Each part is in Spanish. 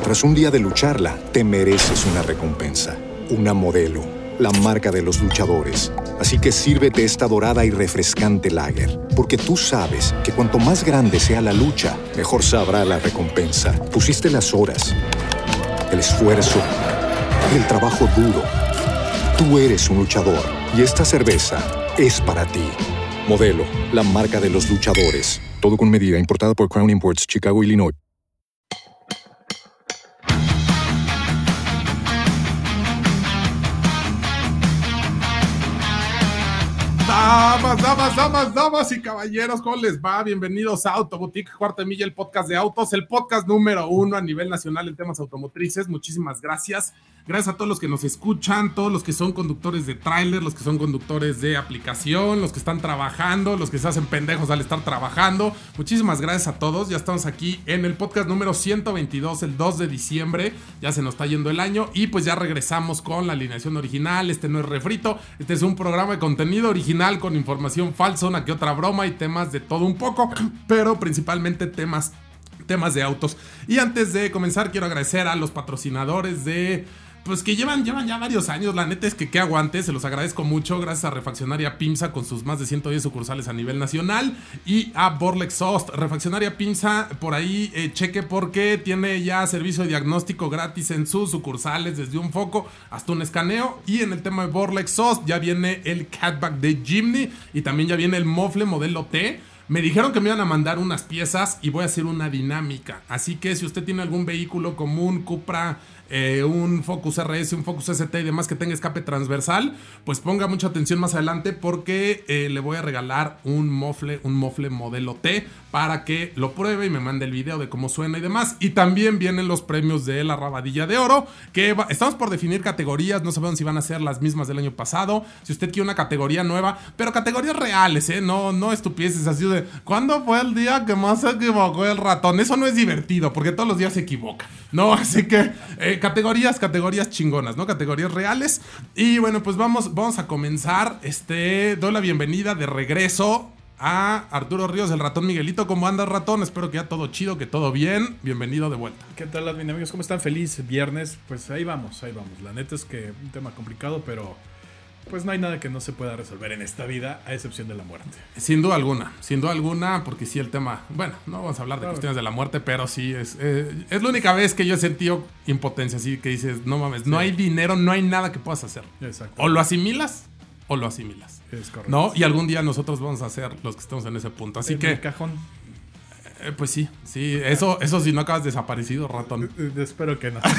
tras un día de lucharla, te mereces una recompensa. Una Modelo, la marca de los luchadores. Así que sírvete esta dorada y refrescante lager, porque tú sabes que cuanto más grande sea la lucha, mejor sabrá la recompensa. Pusiste las horas, el esfuerzo, el trabajo duro. Tú eres un luchador y esta cerveza es para ti. Modelo, la marca de los luchadores. Todo con medida, importada por Crown Imports, Chicago, Illinois. Damas y caballeros, ¿cómo les va? Bienvenidos a Autoboutique, Cuarta de Milla, el podcast de autos, el podcast número 1 a nivel nacional en temas automotrices. Muchísimas gracias. Gracias a todos los que nos escuchan, todos los que son conductores de tráiler, los que son conductores de aplicación, los que están trabajando, los que se hacen pendejos al estar trabajando. Muchísimas gracias a todos. Ya estamos aquí en el podcast número 122, el 2 de diciembre. Ya se nos está yendo el año y pues ya regresamos con la alineación original. Este no es refrito, este es un programa de contenido original con información falsa, una que otra broma y temas de todo un poco, pero principalmente temas de autos. Y antes de comenzar quiero agradecer a los patrocinadores pues que llevan ya varios años. La neta es que qué aguante, se los agradezco mucho. Gracias a Refaccionaria Pimsa con sus más de 110 sucursales a nivel nacional y a Borla Exhaust. Refaccionaria Pimsa, por ahí cheque porque tiene ya servicio de diagnóstico gratis en sus sucursales, desde un foco hasta un escaneo. Y en el tema de Borla Exhaust ya viene el catback de Jimny y también ya viene el mofle modelo T. Me dijeron que me iban a mandar unas piezas y voy a hacer una dinámica. Así que si usted tiene algún vehículo como un Cupra, un Focus RS, un Focus ST y demás que tenga escape transversal, pues ponga mucha atención más adelante porque le voy a regalar un mofle modelo T para que lo pruebe y me mande el video de cómo suena y demás. Y también vienen los premios de la Rabadilla de Oro, que estamos por definir categorías, no sabemos si van a ser las mismas del año pasado. Si usted quiere una categoría nueva, pero categorías reales, no estupideces así de ¿cuándo fue el día que más se equivocó el ratón? Eso no es divertido, porque todos los días se equivoca, ¿no? Así que categorías chingonas, ¿no? Categorías reales. Y bueno, pues vamos a comenzar. Doy la bienvenida de regreso a Arturo Ríos, el ratón Miguelito. ¿Cómo andas, ratón? Espero que ya todo chido, que todo bien. Bienvenido de vuelta. ¿Qué tal, amigos? ¿Cómo están? Feliz viernes. Pues ahí vamos. La neta es que un tema complicado, pero pues no hay nada que no se pueda resolver en esta vida, a excepción de la muerte. Sin duda alguna, porque sí el tema, bueno, no vamos a hablar de cuestiones de la muerte, pero sí es la única vez que yo he sentido impotencia, así que dices, no mames, sí. No hay dinero, no hay nada que puedas hacer. Exacto. O lo asimilas, o lo asimilas. Es correcto. ¿No? Y algún día nosotros vamos a ser los que estamos en ese punto, así que... el cajón. Pues sí, eso si no acabas desaparecido, ratón. Espero que no.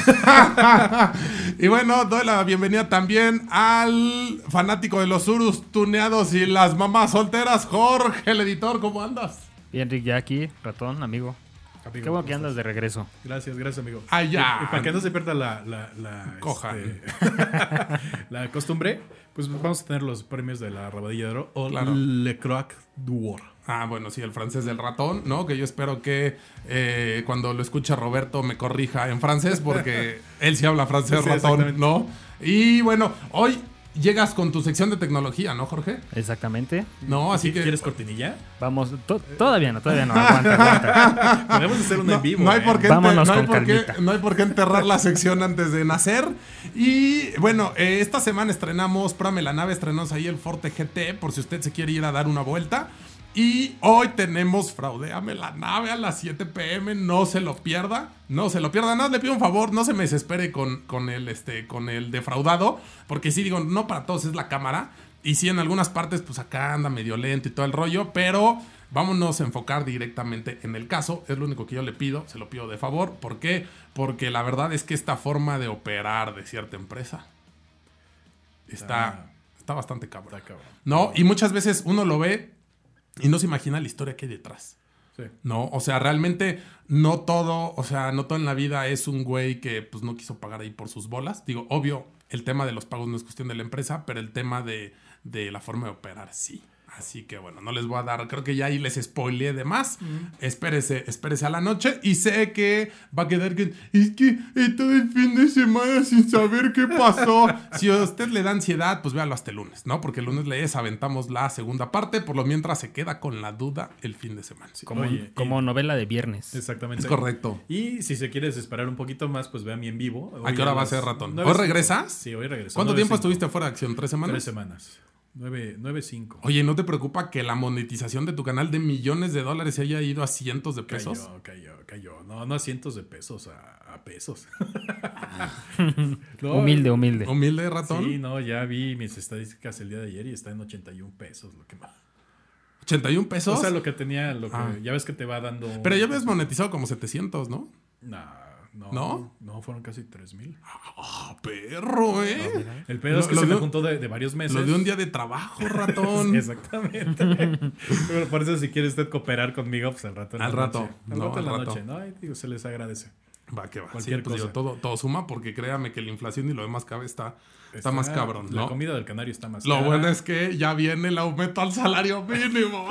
Y bueno, doy la bienvenida también al fanático de los Urus tuneados y las mamás solteras, Jorge, el editor, ¿cómo andas? Bien, Rick, ya aquí, ratón, amigo. Qué bueno que andas de regreso. Gracias, amigo. Allá. Y para que no se pierda la costumbre, pues vamos a tener los premios de la Rabadilla de Oro o claro. Le Croix d'Or. Ah, bueno, sí, el francés del ratón, ¿no? Que yo espero que cuando lo escuche Roberto me corrija en francés, porque él sí habla francés, sí, ratón, ¿no? Y bueno, hoy llegas con tu sección de tecnología, ¿no, Jorge? Exactamente. No, así que... ¿Quieres cortinilla? Vamos, todavía no, aguanta. Podemos hacer un en vivo. No hay por qué, vámonos no hay por qué enterrar la sección antes de nacer. Y bueno, esta semana estrenamos, Pruébame la nave, estrenamos ahí el Forte GT, por si usted se quiere ir a dar una vuelta. Y hoy tenemos Fraudeame la nave a las 7 p.m. No se lo pierda. Nada, le pido un favor, no se me desespere con el defraudado. Porque sí, digo, no para todos es la cámara. Y sí, en algunas partes, pues acá anda medio lento y todo el rollo. Pero vámonos a enfocar directamente en el caso. Es lo único que yo le pido, se lo pido de favor. ¿Por qué? Porque la verdad es que esta forma de operar de cierta empresa está bastante cabrón. ¿No? Y muchas veces uno lo ve y no se imagina la historia que hay detrás. Sí. No, o sea, realmente no todo en la vida es un güey que pues no quiso pagar ahí por sus bolas. Digo, obvio, el tema de los pagos no es cuestión de la empresa, pero el tema de la forma de operar sí. Así que bueno, no les voy a dar, creo que ya ahí les spoileé de más. Espérese a la noche y sé que va a quedar que es que todo el fin de semana sin saber qué pasó. Si a usted le da ansiedad, pues véalo hasta el lunes, ¿no? Porque el lunes les aventamos la segunda parte, por lo mientras se queda con la duda el fin de semana. Sí. Como novela de viernes. Exactamente. Es correcto. Y si se quiere desesperar un poquito más, pues ve a mí en vivo. ¿A qué hora va a ser, Ratón? ¿Hoy regresas? Sí, hoy regreso. ¿Cuánto tiempo estuviste fuera de acción? ¿3 semanas? 3 semanas. 9.5. Oye, ¿no te preocupa que la monetización de tu canal de millones de dólares se haya ido a cientos de pesos? Cayó. No a cientos de pesos, a pesos. No, humilde. Humilde, Ratón. Sí, no, ya vi mis estadísticas el día de ayer y está en 81 pesos. Lo que más. ¿81 pesos? O sea, lo que tenía, ya ves que te va dando... Pero ya habías monetizado como 700, ¿no? No, fueron casi 3,000. Perro, ¿eh? No, el pedo es que se me juntó de varios meses. Lo de un día de trabajo, Ratón. Exactamente. Pero por eso si quiere usted cooperar conmigo, pues al rato en la noche. Al rato. Noche, ¿no? Y digo, se les agradece. Va, que va. Cualquier cosa. Digo, todo suma porque créame que la inflación y lo demás cabe está más cabrón, ¿no? La comida del canario está más cara. Lo bueno es que ya viene el aumento al salario mínimo.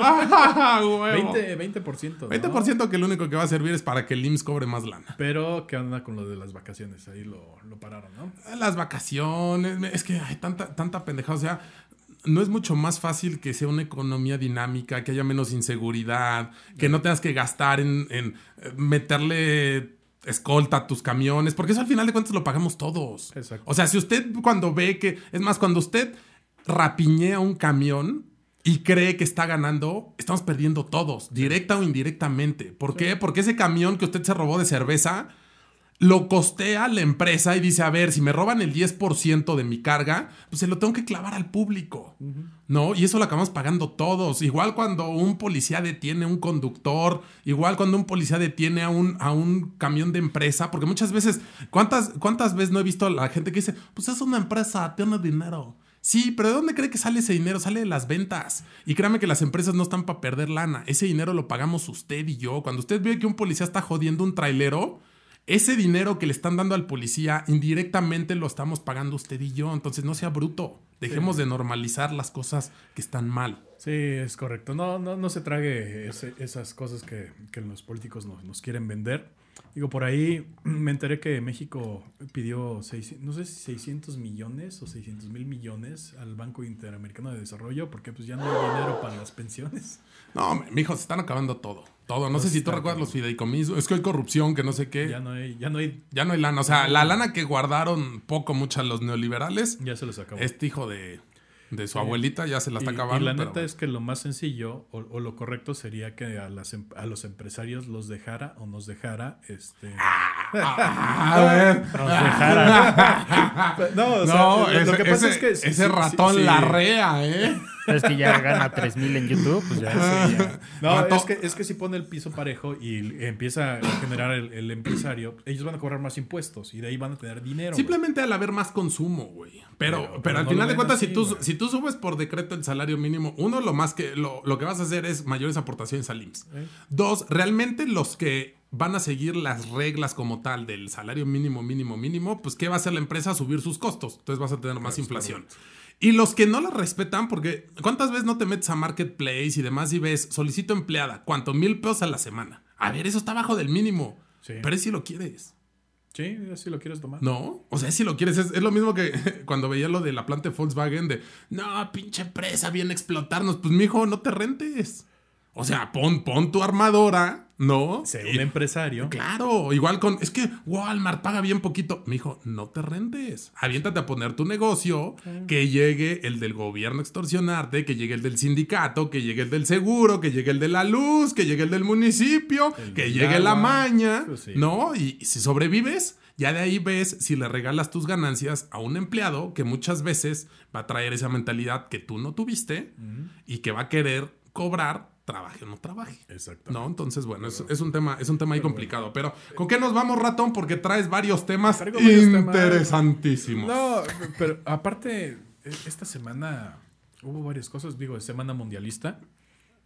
20%. ¿No? 20% que lo único que va a servir es para que el IMSS cobre más lana. Pero, ¿qué onda con lo de las vacaciones? Ahí lo pararon, ¿no? Las vacaciones, es que hay tanta pendejada. O sea, ¿no es mucho más fácil que sea una economía dinámica, que haya menos inseguridad, que no tengas que gastar en meterle escolta a tus camiones? Porque eso al final de cuentas lo pagamos todos. Exacto. O sea, si usted cuando ve que... Es más, cuando usted rapiñea un camión y cree que está ganando, estamos perdiendo todos, directa o indirectamente. ¿Por qué? Porque ese camión que usted se robó de cerveza lo costea la empresa y dice, a ver, si me roban el 10% de mi carga, pues se lo tengo que clavar al público, ¿no? Y eso lo acabamos pagando todos. Igual cuando un policía detiene a un conductor, igual cuando un policía detiene a un camión de empresa, porque muchas veces, ¿cuántas veces no he visto a la gente que dice, pues es una empresa, tiene dinero? Sí, pero ¿de dónde cree que sale ese dinero? Sale de las ventas. Y créame que las empresas no están para perder lana. Ese dinero lo pagamos usted y yo. Cuando usted ve que un policía está jodiendo un trailero, ese dinero que le están dando al policía indirectamente lo estamos pagando usted y yo. Entonces no sea bruto. Dejemos de normalizar las cosas que están mal. Sí, es correcto. No se trague esas cosas que los políticos nos quieren vender. Digo, por ahí me enteré que México pidió, no sé si 600 millones o 600 mil millones al Banco Interamericano de Desarrollo, porque pues ya no hay dinero para las pensiones. No, mijo, se están acabando todo. No sé si tú recuerdas los fideicomisos. Es que hay corrupción, que no sé qué. Ya no hay lana. O sea, la lana que guardaron mucha los neoliberales. Ya se los acabó. Este hijo de su abuelita ya se la está acabando. Y la neta es que lo más sencillo o lo correcto sería que a los empresarios los dejara o nos dejara a ver. Nos dejara. Lo que pasa es que ese ratón larrea, ¿eh? Es que ya gana 3,000 en YouTube, pues ya. No, es que si pone el piso parejo y empieza a generar el empresario, ellos van a cobrar más impuestos y de ahí van a tener dinero. Simplemente al haber más consumo, güey. Pero al final de cuentas, si tú subes por decreto el salario mínimo, uno, lo que vas a hacer es mayores aportaciones al IMSS. Dos, realmente los que van a seguir las reglas como tal del salario mínimo, pues ¿qué va a hacer la empresa? Subir sus costos. Entonces vas a tener más inflación. Correcto. Y los que no la respetan, porque ¿cuántas veces no te metes a Marketplace y demás y ves, solicito empleada, ¿cuánto? 1,000 pesos a la semana? A ver, eso está abajo del mínimo. Sí. Pero es si lo quieres. Sí, si lo quieres tomar. No, o sea, si lo quieres. Es lo mismo que cuando veía lo de la planta de Volkswagen de, no, pinche empresa, viene a explotarnos. Pues, mijo, no te rentes. O sea, pon tu armadora, ¿no? Sé un empresario. Claro, igual es que Walmart paga bien poquito. Mijo, no te rentes. Aviéntate a poner tu negocio, que llegue el del gobierno a extorsionarte, que llegue el del sindicato, que llegue el del seguro, que llegue el de la luz, que llegue el del municipio, que llegue la maña, pues sí. ¿No? Y si sobrevives, ya de ahí ves si le regalas tus ganancias a un empleado que muchas veces va a traer esa mentalidad que tú no tuviste y que va a querer cobrar, trabaje o no trabaje. Exacto. ¿No? Entonces, bueno, es un tema ahí complicado. Pero, ¿con qué nos vamos, Ratón? Porque traes varios temas interesantísimos. No, pero aparte, esta semana hubo varias cosas. Digo, semana mundialista.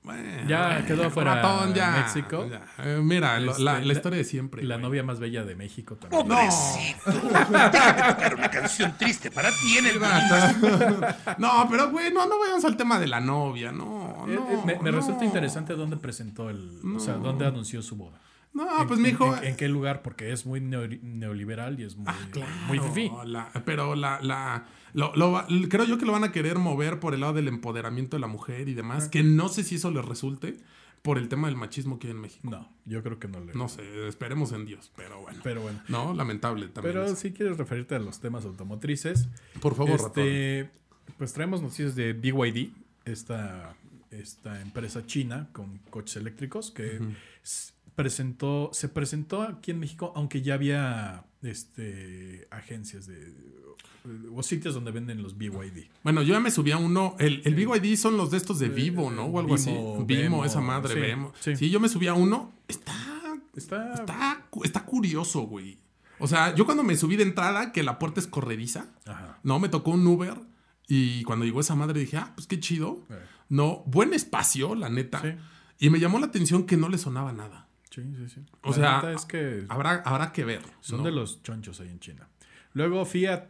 Bueno, Ya quedó fuera ratón, ya, México. ya. Mira, la historia de siempre. La güey. novia más bella de México también. Pobrecito. Déjame tocar una canción triste para ti en el No, pero güey, no vayamos al tema de la novia, no. Me resulta interesante dónde presentó o sea, dónde anunció su boda. No, pues mijo. ¿En qué lugar? Porque es muy neoliberal y es muy, Claro, muy fifí. pero creo yo que lo van a querer mover por el lado del empoderamiento de la mujer y demás, que no sé si eso les resulte por el tema del machismo que hay en México. No, yo creo que no le. No sé, esperemos en Dios, pero bueno. Pero bueno. No, lamentable también. Pero eso. si quieres referirte a los temas automotrices. Por favor, ratón. Pues traemos noticias de BYD, esta empresa china con coches eléctricos que se presentó aquí en México, aunque ya había agencias o sitios donde venden los BYD. Bueno, yo ya me subí a uno. El BYD son los de estos de Vivo, ¿no? O algo así. Vimo, esa madre, sí, Vemo. sí. Sí, yo me subí a uno. Está curioso, güey. O sea, yo cuando me subí de entrada, que la puerta es corrediza, Ajá. no, me tocó un Uber. Y cuando llegó esa madre dije, pues qué chido. No, buen espacio, la neta. Sí. Y me llamó la atención que no le sonaba nada. Sí. O sea, neta es que habrá que ver. son ¿no? de los chonchos ahí en China. Luego Fiat,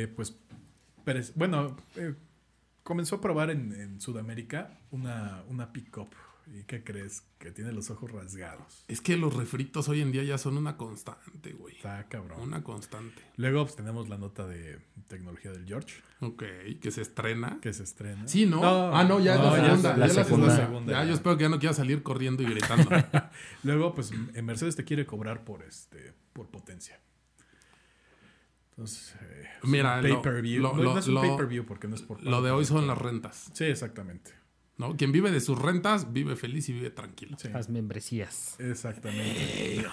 comenzó a probar en Sudamérica una pick-up. ¿Y qué crees? Que tiene los ojos rasgados. Es que los refritos hoy en día ya son una constante, güey. Está cabrón. Una constante. Luego pues, tenemos la nota de tecnología del George, Ok, que se estrena. que se estrena. Sí, ¿no? Ya es la segunda. Ya, yo espero que ya no quiera salir corriendo y gritando. Luego, pues, Mercedes te quiere cobrar por potencia. Entonces, Mira, pay-per-view. No es un pay-per-view porque no es por... Lo de hoy son las rentas. Sí, exactamente. ¿No? Quien vive de sus rentas, vive feliz y vive tranquilo. Sí. Las membresías. Exactamente.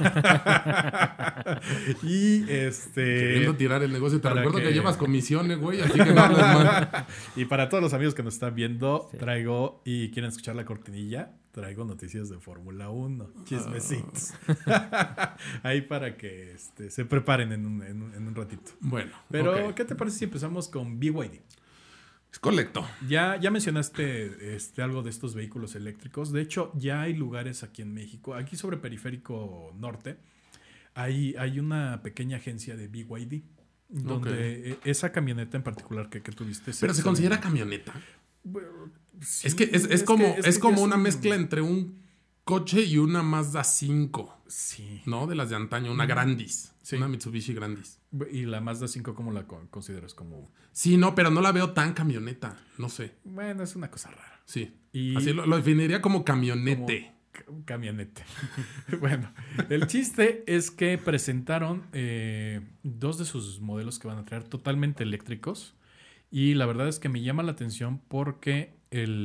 Y Queriendo tirar el negocio. Te para recuerdo que que llevas comisiones, güey, así que no hables mal. Y para todos los amigos que nos están viendo, traigo, y quieren escuchar la cortinilla, traigo noticias de Fórmula 1, chismecitos. Ahí para que se preparen en un ratito. Bueno, Pero, ok. ¿qué te parece si empezamos con BYD? Es correcto. Ya mencionaste algo de estos vehículos eléctricos. De hecho, ya hay lugares aquí en México, aquí sobre Periférico Norte, hay una pequeña agencia de BYD, donde esa camioneta en particular que tuviste... Pero se considera camioneta. Sí, Es que es como una un- mezcla entre un coche y una Mazda 5, Sí. ¿no? De las de antaño, una Grandis. Sí. Una Mitsubishi Grandis. ¿Y la Mazda 5 cómo la consideras? Como... Sí, no, pero no la veo tan camioneta. No sé. Bueno, es una cosa rara. Sí. Y- Así lo definiría como camionete. Camionete. Bueno, el chiste es que presentaron dos de sus modelos que van a traer totalmente eléctricos. Y la verdad es que me llama la atención porque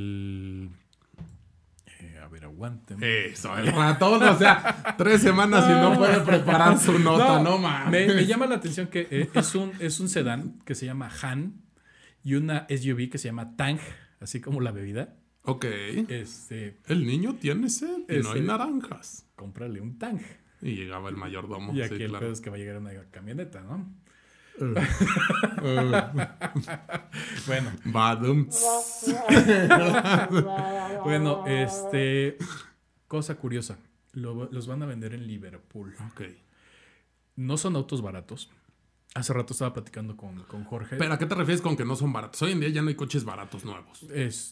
a ver, aguántenme. Eso, el ratón, o sea, 3 semanas y no puede preparar su nota, no mames. Me llama la atención que es un sedán que se llama Han y una SUV que se llama Tang, así como la bebida. Ok. El niño tiene sed y no hay naranjas. Cómprale un Tang. Y llegaba el mayordomo. Y aquí sí, el claro. pedo es que va a llegar una camioneta, ¿no? Bueno, Badum. bueno, cosa curiosa. Los van a vender en Liverpool. Ok. No son autos baratos. Hace rato estaba platicando con Jorge. ¿Pero a qué te refieres con que no son baratos? Hoy en día ya no hay coches baratos nuevos.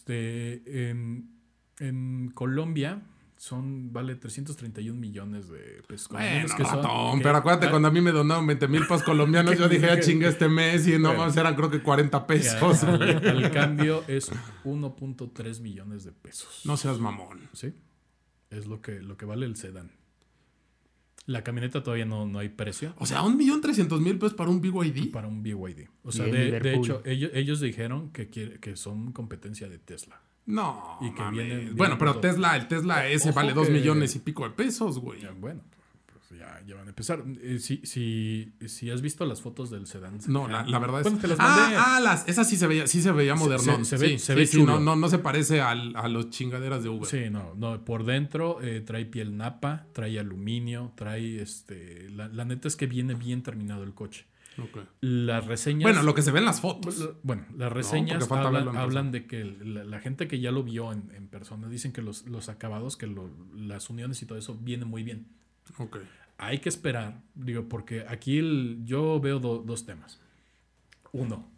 En Colombia vale 331 millones de pesos Bueno, colombianos, que son- ratón, que- pero acuérdate, cuando a mí me donaron 20,000 pesos colombianos, yo dije, ya chingué este mes y no Bueno. más eran creo que 40 pesos. al cambio es 1.3 millones de pesos. No seas mamón. ¿Sí? Es lo que vale el sedán. La camioneta todavía no hay precio O sea, 1,300,000 pesos para un BYD. para un BYD. O sea, Y en de Liverpool. hecho, ellos dijeron que son competencia de Tesla. No, Y que mames. vienen Bueno, pero todo. el Tesla S Ojo vale 2 que- millones y pico de pesos, güey. Bueno, pues ya van a empezar. Si has visto las fotos del sedán. No, la verdad es... Bueno, te las mandé. Esa sí se veía modernón. se ve sí, chulo. no se parece a los chingaderas de Uber. Sí, no, por dentro trae piel napa, trae aluminio, trae la neta es que viene bien terminado el coche. Okay. Las reseñas... Bueno, lo que se ve en las fotos. Bueno, las reseñas porque falta verlo en hablan de que la gente que ya lo vio en persona dicen que los acabados, que las uniones y todo eso viene muy bien. Ok. Hay que esperar, digo, porque aquí yo veo dos temas. Uno,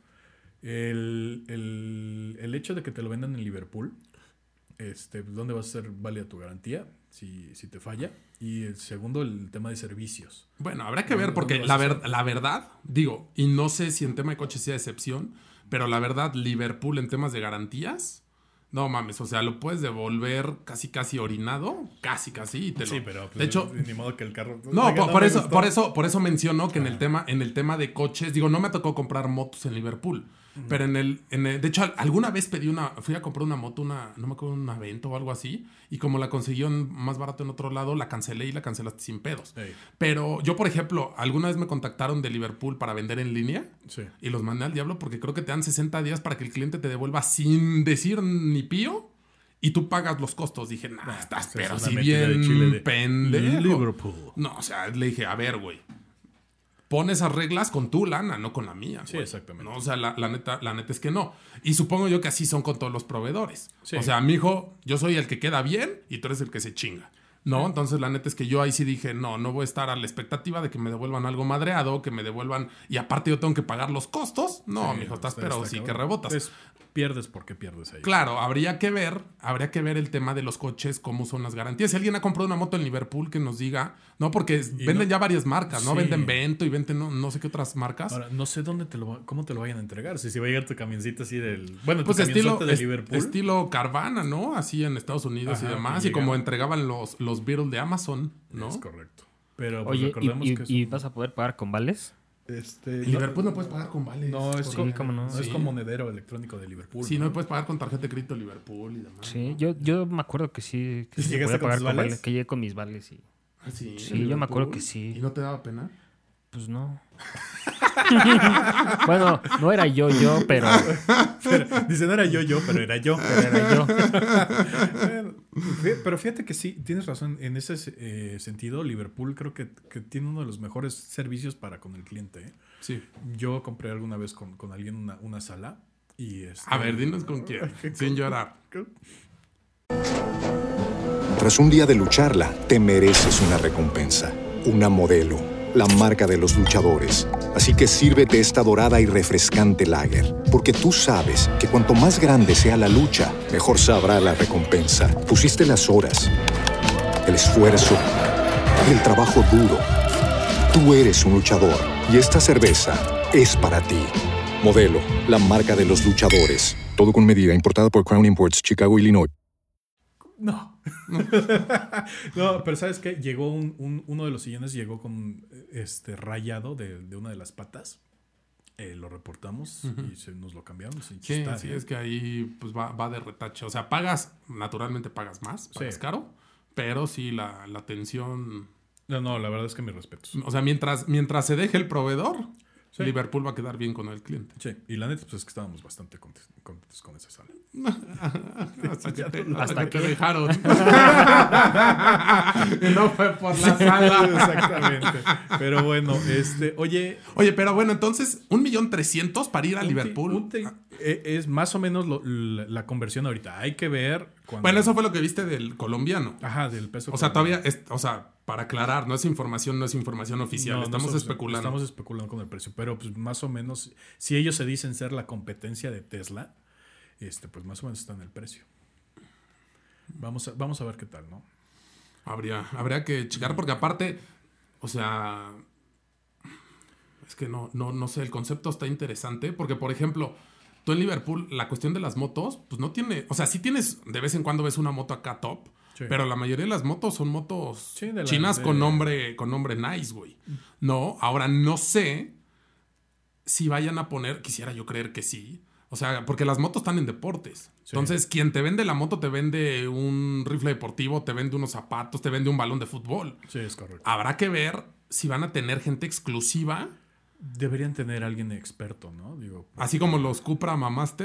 el hecho de que te lo vendan en Liverpool, ¿dónde va a ser válida tu garantía si te falla? Y el segundo, el tema de servicios. Bueno, habrá que ver, porque la verdad, digo, y no sé si en tema de coches sea excepción, pero la verdad, Liverpool en temas de garantías, no mames, o sea, lo puedes devolver casi orinado, casi, y te lo... Sí, pero pues, de hecho, ni modo que el carro... No, por eso menciono que en el tema de coches, digo, no me tocó comprar motos en Liverpool, pero de hecho, alguna vez fui a comprar una moto, no me acuerdo, un Avento o algo así, y como la conseguí más barato en otro lado, la cancelé y la cancelaste sin pedos. Hey. Pero yo, por ejemplo, alguna vez me contactaron de Liverpool para vender en línea, sí, y los mandé al diablo porque creo que te dan 60 días para que el cliente te devuelva sin decir ni pío. Y tú pagas los costos. Dije, estás pero si bien pendejo. Liverpool. No, o sea, le dije, a ver, güey. Pon esas reglas con tu lana, no con la mía. Sí, güey. exactamente. No, o sea, la neta es que no. Y supongo yo que así son con todos los proveedores. Sí. O sea, mijo, yo soy el que queda bien y tú eres el que se chinga. ¿No? Entonces, la neta es que yo ahí sí dije, no voy a estar a la expectativa de que me devuelvan algo madreado, que me devuelvan... Y aparte yo tengo que pagar los costos. No, mijo, estás pero sí que rebotas. Pues, pierdes porque pierdes ahí. Claro, habría que ver el tema de los coches, cómo son las garantías. Si alguien ha comprado una moto en Liverpool, que nos diga, no, porque venden ya varias marcas, ¿no? Sí. Venden Vento y venden no sé qué otras marcas. Ahora, no sé cómo te lo vayan a entregar. Si va a llegar tu camioncito así del... Bueno, pues tu camionzote de Liverpool. Estilo Carvana, ¿no? Así en Estados Unidos. Ajá, y demás. Y como entregaban los Beetle de Amazon, ¿no? Es correcto. Pero pues, Oye, recordemos que ¿y vas a poder pagar con vales? En Liverpool no puedes pagar con vales. No, es Sí, cómo no. es como monedero electrónico de Liverpool. Sí, no puedes pagar con tarjeta de crédito Liverpool y demás. Sí, yo me acuerdo que sí. Que se ¿Llegaste podía con pagar tus con vales? vales. Que llegué con mis vales y... ¿Ah, sí? Sí, yo me acuerdo que sí. ¿Y no te daba pena? Pues no. Bueno, no era yo, pero... Dice, no era yo, pero era yo. Pero era yo. Pero fíjate que sí, tienes razón. En ese sentido, Liverpool creo que tiene uno de los mejores servicios para con el cliente. ¿Eh? Sí. Yo compré alguna vez con alguien una sala y... A ver, dinos con quién. Sin llorar. Tras un día de lucharla, te mereces una recompensa, una Modelo, la marca de los luchadores. Así que sírvete esta dorada y refrescante lager, porque tú sabes que cuanto más grande sea la lucha, mejor sabrá la recompensa. Pusiste las horas, el esfuerzo, el trabajo duro. Tú eres un luchador y esta cerveza es para ti. Modelo, la marca de los luchadores. Todo con medida, importada por Crown Imports, Chicago, Illinois. No. No, pero ¿sabes qué? Llegó uno de los sillones llegó con rayado de una de las patas. Lo reportamos y nos lo cambiaron. Sí, es que ahí pues va de retache. O sea, naturalmente pagas más, pagas caro, pero sí la atención... No, la verdad es que mis respetos. O sea, mientras se deje el proveedor, Liverpool va a quedar bien con el cliente. Sí, y la neta pues es que estábamos bastante contentos con esa sala. Hasta que te dejaron. No fue por la sala. Exactamente. Pero bueno, Oye, pero bueno, entonces, 1,300,000 para ir a Liverpool. Es más o menos la conversión ahorita. Hay que ver cuando... Bueno, eso fue lo que viste del colombiano. Ajá, del peso. O sea, todavía, para aclarar, no es información oficial. Estamos especulando. Estamos especulando con el precio. Pero pues más o menos, si ellos se dicen ser la competencia de Tesla, pues más o menos está en el precio. Vamos a ver qué tal, ¿no? Habría que checar, porque aparte, o sea, es que no sé, el concepto está interesante, porque por ejemplo, tú en Liverpool, la cuestión de las motos, pues no tiene, o sea, sí tienes, de vez en cuando ves una moto acá top, sí, pero la mayoría de las motos son motos chinas con nombre nice, güey. No, ahora no sé si vayan a poner, quisiera yo creer que sí. O sea, porque las motos están en deportes. Sí. Entonces, quien te vende la moto te vende un rifle deportivo, te vende unos zapatos, te vende un balón de fútbol. Sí, es correcto. Habrá que ver si van a tener gente exclusiva. Deberían tener alguien experto, ¿no? Así como los Cupra Master.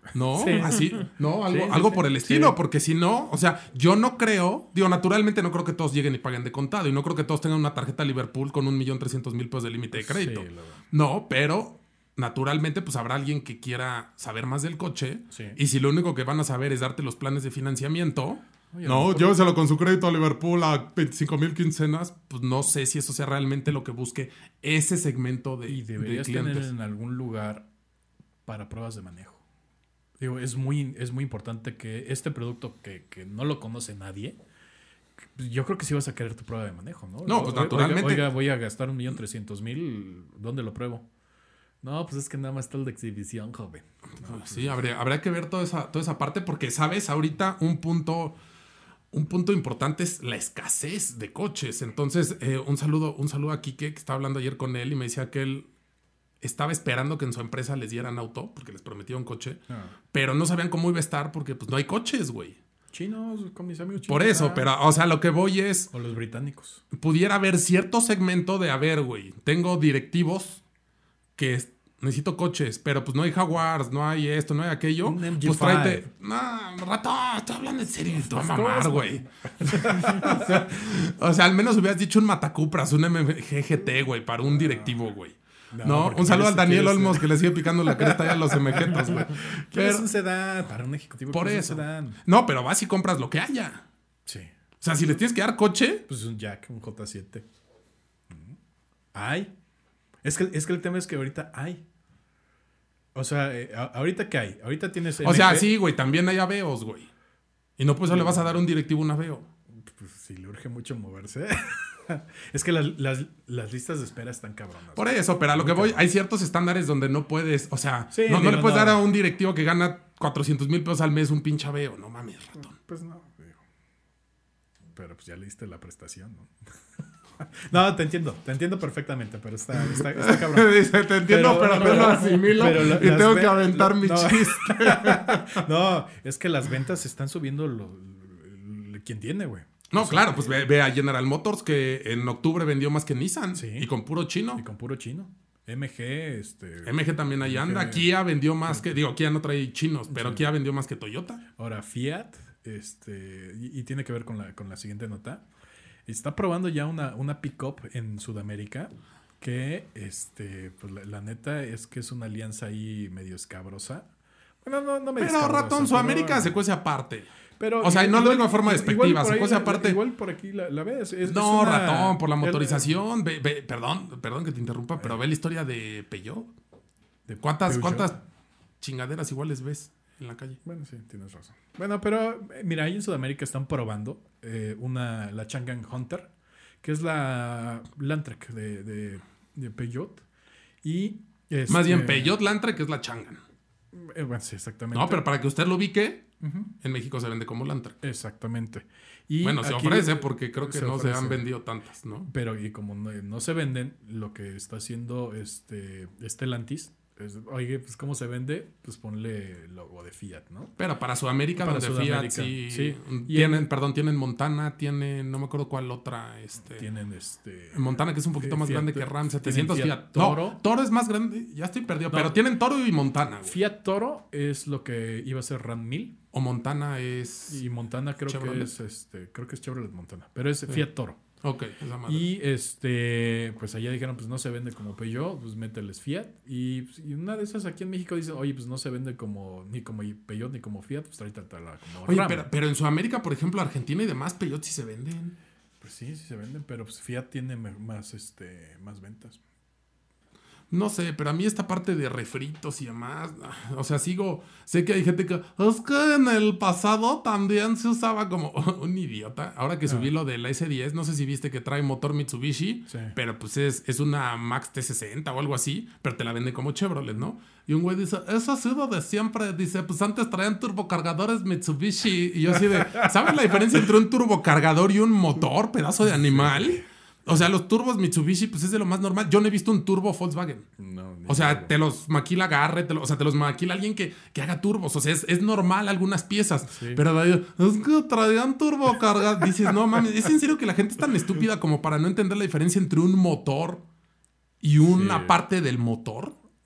¿No? Sí. Así, ¿no? Sí, Algo sí, por el sí. estilo, Sí. porque si no, o sea, yo no creo, naturalmente no creo que todos lleguen y paguen de contado, y no creo que todos tengan una tarjeta Liverpool con 1.300.000 pesos de límite de crédito. Sí, la verdad. No, pero naturalmente pues habrá alguien que quiera saber más del coche, Sí. y si lo único que van a saber es darte los planes de financiamiento, Oye, a lo no, mejor- lléveselo con su crédito a Liverpool a 25,000 quincenas, pues no sé si eso sea realmente lo que busque ese segmento de, Y de deberías tener clientes. en algún lugar para pruebas de manejo. Digo, es muy importante que este producto que no lo conoce nadie, pues yo creo que sí vas a querer tu prueba de manejo, ¿no? No, pues, naturalmente. Oiga, voy a gastar 1.300.000, ¿dónde lo pruebo? No, pues es que nada más está el de exhibición, joven. No, Sí, habría que ver toda esa parte porque, ¿sabes? Ahorita un punto importante es la escasez de coches. Entonces, un saludo a Quique, que estaba hablando ayer con él y me decía que él estaba esperando que en su empresa les dieran auto porque les prometía un coche, pero no sabían cómo iba a estar porque pues no hay coches, güey. Chinos, con mis amigos chinos. Por eso, pero, o sea, lo que voy es, O los británicos. pudiera haber cierto segmento de, a ver, güey, tengo directivos que necesito coches, pero pues no hay Jaguars, no hay esto, no hay aquello. Un MG5. Pues tráete. No, ratón, estoy hablando en serio. Te voy a mamar, güey. o sea, al menos hubieras dicho un Matacupras, un MG GT, güey, para un directivo, güey. No, porque un saludo al Daniel quieres- Olmos que le sigue picando la cresta ya a los MGs, güey. ¿Quieres Pero, un sedán? Para un ejecutivo. por ¿quieres eso. un sedán? No, pero vas y compras lo que haya. Sí. O sea, si les tienes que dar coche, Pues un Jack, un J7. Hay. Es que el tema es que ahorita hay. O sea, ahorita ¿qué hay? Ahorita tienes... o sea, MP. sí, güey, también hay Aveos, güey. Y no, pues eso le vas a dar a un directivo un Aveo. Pues sí, le urge mucho moverse. Es que las listas de espera están cabronas. Por eso, pero a lo que voy, hay ciertos estándares donde no puedes, o sea, Sí, no digo, le puedes no. dar a un directivo que gana 400,000 pesos al mes un pinche Aveo. No mames, ratón. Pues no, digo. Pero pues ya le diste la prestación, ¿no? No, te entiendo perfectamente, pero está cabrón. Dice, te entiendo, pero no lo asimilo pero y las tengo que ven- aventar mi no. chiste. No, es que las ventas están subiendo quien tiene, güey. No, O sea, claro, pues ve a General Motors que en octubre vendió más que Nissan. Sí. Y con puro chino. Y con puro chino. MG, MG también ahí anda. MG. Kia vendió más que... Digo, Kia no trae chinos, pero Sí. Kia vendió más que Toyota. Ahora Fiat, y tiene que ver con la siguiente nota. Está probando ya una pick-up en Sudamérica que, pues la neta es que es una alianza ahí medio escabrosa. Bueno, no medio Pero escabrosa, ratón, Sudamérica se cuece aparte. Pero, O sea, y no lo digo de forma igual despectiva, por se ahí cuece aparte. Igual por aquí la ves. No, es una- ratón, por la el- motorización. Perdón que te interrumpa, pero ve la historia de Peugeot. de ¿Cuántas Peugeot. chingaderas iguales ves en la calle? Bueno, sí, tienes razón. Bueno, pero mira, ahí en Sudamérica están probando la Chang'an Hunter, que es la Landtrek de Peugeot. Y Más bien Peugeot Landtrek, que es la Changan. bueno, sí, exactamente. No, pero para que usted lo ubique, Ujú, en México se vende como Landtrek. exactamente. Y Bueno, se aquí- ofrece porque creo que se no se han ofrece. vendido tantas, ¿no? Pero y como no se venden, lo que está haciendo Stellantis es, oye, pues ¿cómo se vende? Pues ponle logo de Fiat, ¿no? Pero para Sudamérica, Para donde Sudamérica, Fiat sí, sí. Y tienen Montana, tienen, no me acuerdo cuál otra, Tienen Montana, que es un poquito más Fiat- grande que Ram, tienen 700 Fiat Fiat. Toro. No, Toro es más grande, ya estoy perdido, No. pero tienen Toro y Montana, güey. Fiat Toro es lo que iba a ser Ram 1000 O Montana es... y Montana creo Chevrolet. que es creo que es Chevrolet Montana, pero es Fiat Toro. Ok, esa madre. Y pues allá dijeron, pues no se vende como Peugeot, pues mételes Fiat. Y una de esas aquí en México dicen, oye, pues no se vende ni como Peugeot ni como Fiat, pues tráete como Oye, Ram. pero en Sudamérica, por ejemplo, Argentina y demás, Peugeot sí se venden. Pues sí se venden, pero pues Fiat tiene más ventas. No sé, pero a mí esta parte de refritos y demás, o sea, sé que hay gente que, es que en el pasado también se usaba como un idiota. Ahora que subí lo de la S10, no sé si viste que trae motor Mitsubishi, Sí. pero pues es una Max T60 o algo así, pero te la venden como Chevrolet, ¿no? Y un güey dice, eso ha sido de siempre. Dice, pues antes traían turbocargadores Mitsubishi. Y yo así de, ¿sabes la diferencia entre un turbocargador y un motor, pedazo de animal? O sea, los turbos Mitsubishi, pues es de lo más normal. Yo no he visto un turbo Volkswagen. No, O sea, te los maquila Garrett, te los maquila alguien que haga turbos. O sea, es normal algunas piezas. Sí. Pero de ahí, es que traían turbo cargas. Dices, no mames, ¿es en serio que la gente es tan estúpida como para no entender la diferencia entre un motor y una Sí. parte del motor? sí.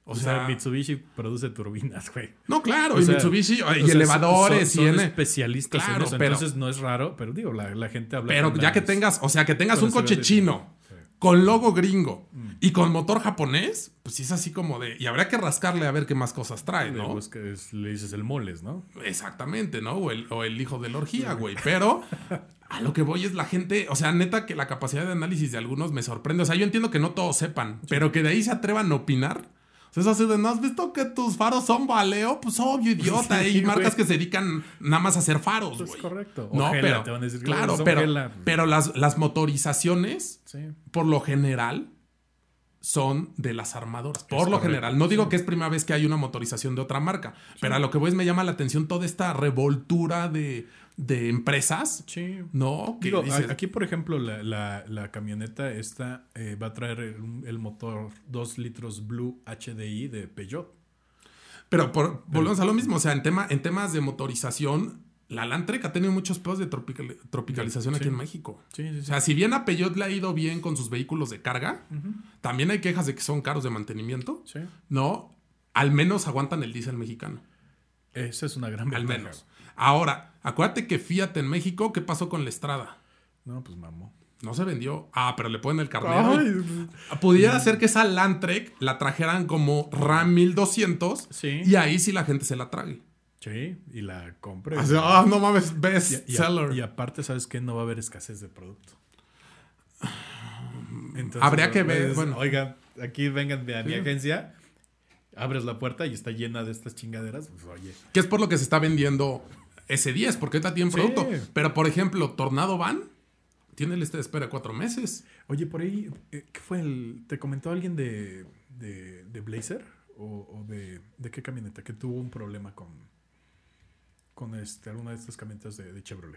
O sea, Mitsubishi produce turbinas, güey. No, claro, O y sea, Mitsubishi, o y sea, elevadores, son y N. especialistas Claro, en eso. pero- Entonces no es raro, pero digo, la gente habla. Pero con ya que las- tengas, o sea, que tengas con un las coche ciudades, chino, sí. con logo gringo y con motor japonés, pues sí es así como de... Y habría que rascarle a ver qué más cosas trae, ¿no? Pues que le dices el moles, ¿no? Exactamente, ¿no? O el hijo de la orgía, güey. Pero a lo que voy es la gente... O sea, neta que la capacidad de análisis de algunos me sorprende. O sea, yo entiendo que no todos sepan, pero que de ahí se atrevan a opinar. O sea, es así de, ¿no has visto que tus faros son baleo? Pues obvio, idiota. Sí, Hay marcas güey. que se dedican nada más a hacer faros, Pues güey. correcto. No, Gela, pero... te van a decir, claro, son pero, Gela. pero las motorizaciones... Sí. por lo general, son de las armadoras. Por Es lo correcto, general. No digo sí. que es primera vez que hay una motorización de otra marca. Pero a lo que voy es me llama la atención toda esta revoltura de empresas. Sí. ¿No? Que Digo, dices, aquí, por ejemplo, la camioneta esta va a traer el motor 2 litros Blue HDI de Peugeot. pero volvemos a lo mismo. O sea, en temas de motorización, la Landtrek ha tenido muchos pedos de tropicalización aquí Sí. en México. Sí, sí, sí. O sea, si bien a Peugeot le ha ido bien con sus vehículos de carga, también hay quejas de que son caros de mantenimiento. Sí. ¿No? Al menos aguantan el diésel mexicano. Esa es una gran Al ventaja. menos. Ahora, acuérdate que Fiat en México, ¿qué pasó con la Estrada? No, pues mamó. No se vendió. Ah, pero le ponen el carnero. Pudiera ser que esa Landtrek la trajeran como Ram 1200 Sí. y ahí sí la gente se la trague. Sí, y la compré. Así, no mames, best Y seller. aparte, ¿sabes qué? No va a haber escasez de producto. Entonces, Habría que ver, bueno. Oigan, aquí vengan a mi agencia, abres la puerta y está llena de estas chingaderas. Pues oye. Que es por lo que se está vendiendo S10, porque ahorita tienen Sí. producto. Pero, por ejemplo, Tornado Van tiene lista de espera de 4 meses. Oye, por ahí, ¿qué fue ¿te comentó alguien de Blazer? ¿O de qué camioneta? Que tuvo un problema con alguna de estas camionetas de Chevrolet.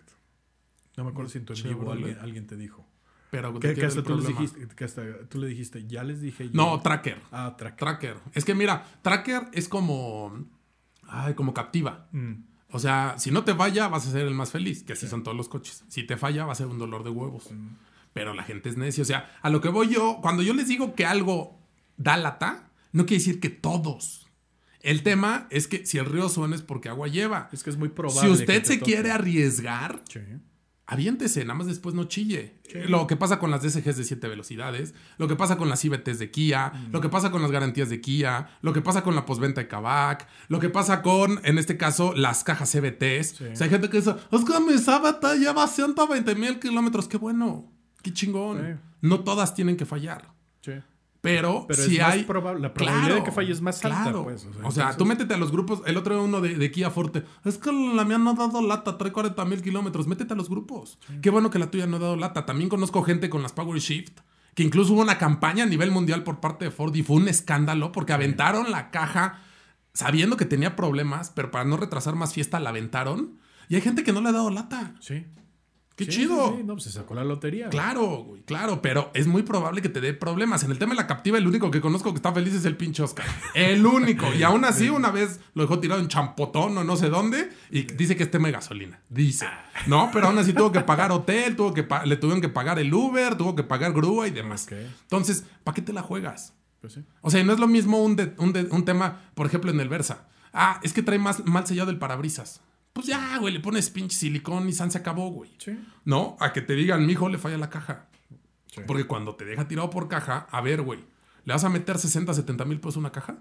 No me acuerdo si en tu en vivo Chevrolet. alguien te dijo. Pero Que tiene hasta el tú les problema. dijiste, que hasta tú le dijiste, ya les dije yo. No, Tracker. Ah, Tracker. Tracker. Es que mira, Tracker es como... Ay, como captiva. O sea, si no te falla, vas a ser el más feliz, que así son todos los coches. Si te falla, va a ser un dolor de huevos. Pero la gente es necia. O sea, a lo que voy yo, cuando yo les digo que algo da lata, no quiere decir que todos. El tema es que si el río suena es porque agua lleva. Es que es muy probable. Si usted que te se toque. quiere arriesgar, Sí. aviéntese, nada más después no chille. Lo que pasa con las DSGs de 7 velocidades, lo que pasa con las IBTs de Kia, lo que pasa con las garantías de Kia, lo que pasa con la postventa de Kavak, lo que pasa con, en este caso, las cajas CVTs. Sí. O sea, hay gente que dice, es que mi Sabata lleva 120,000 kilómetros. ¡Qué bueno! ¡Qué chingón! Sí. No todas tienen que fallar. Sí. Pero Pero si es más hay... probable, la probabilidad de que falle es más alta, claro. pues. O sea, entonces- tú métete a los grupos. El otro uno de Kia Forte. Es que la mía no ha dado lata, trae 40,000 kilómetros. Métete a los grupos. Qué bueno que la tuya no ha dado lata. También conozco gente con las Power Shift, que incluso hubo una campaña a nivel mundial por parte de Ford y fue un escándalo porque aventaron la caja sabiendo que tenía problemas, pero para no retrasar más fiesta la aventaron. Y hay gente que no le ha dado lata. Sí. ¡Qué Sí, chido! sí, no, pues se sacó la lotería. Claro, güey, claro, pero es muy probable que te dé problemas. En el tema de la captiva, el único que conozco que está feliz es el pinche Oscar. El único. Y aún así, una vez lo dejó tirado en Champotón o no sé dónde y dice que es tema de gasolina. Dice. No, pero aún así tuvo que pagar hotel, le tuvieron que pagar el Uber, tuvo que pagar grúa y demás. Ok. Entonces, ¿para qué te la juegas? Pues sí. O sea, no es lo mismo un tema, por ejemplo, en el Versa. Ah, es que trae mal sellado el parabrisas. Pues ya, güey, le pones pinche silicón y se acabó, güey. Sí. No, a que te digan, mijo, le falla la caja. Sí. Porque cuando te deja tirado por caja, a ver, güey, ¿le vas a meter 60, 70 mil pesos una caja?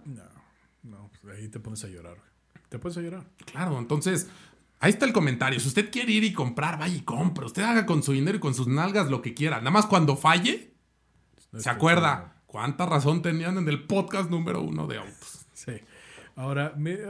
No, pues ahí te pones a llorar. Te pones a llorar. Claro, entonces, ahí está el comentario. Si usted quiere ir y comprar, vaya y compre. Usted haga con su dinero y con sus nalgas lo que quiera. Nada más cuando falle, se acuerda cuánta razón tenían en el podcast número 1 de autos. Sí. Ahora,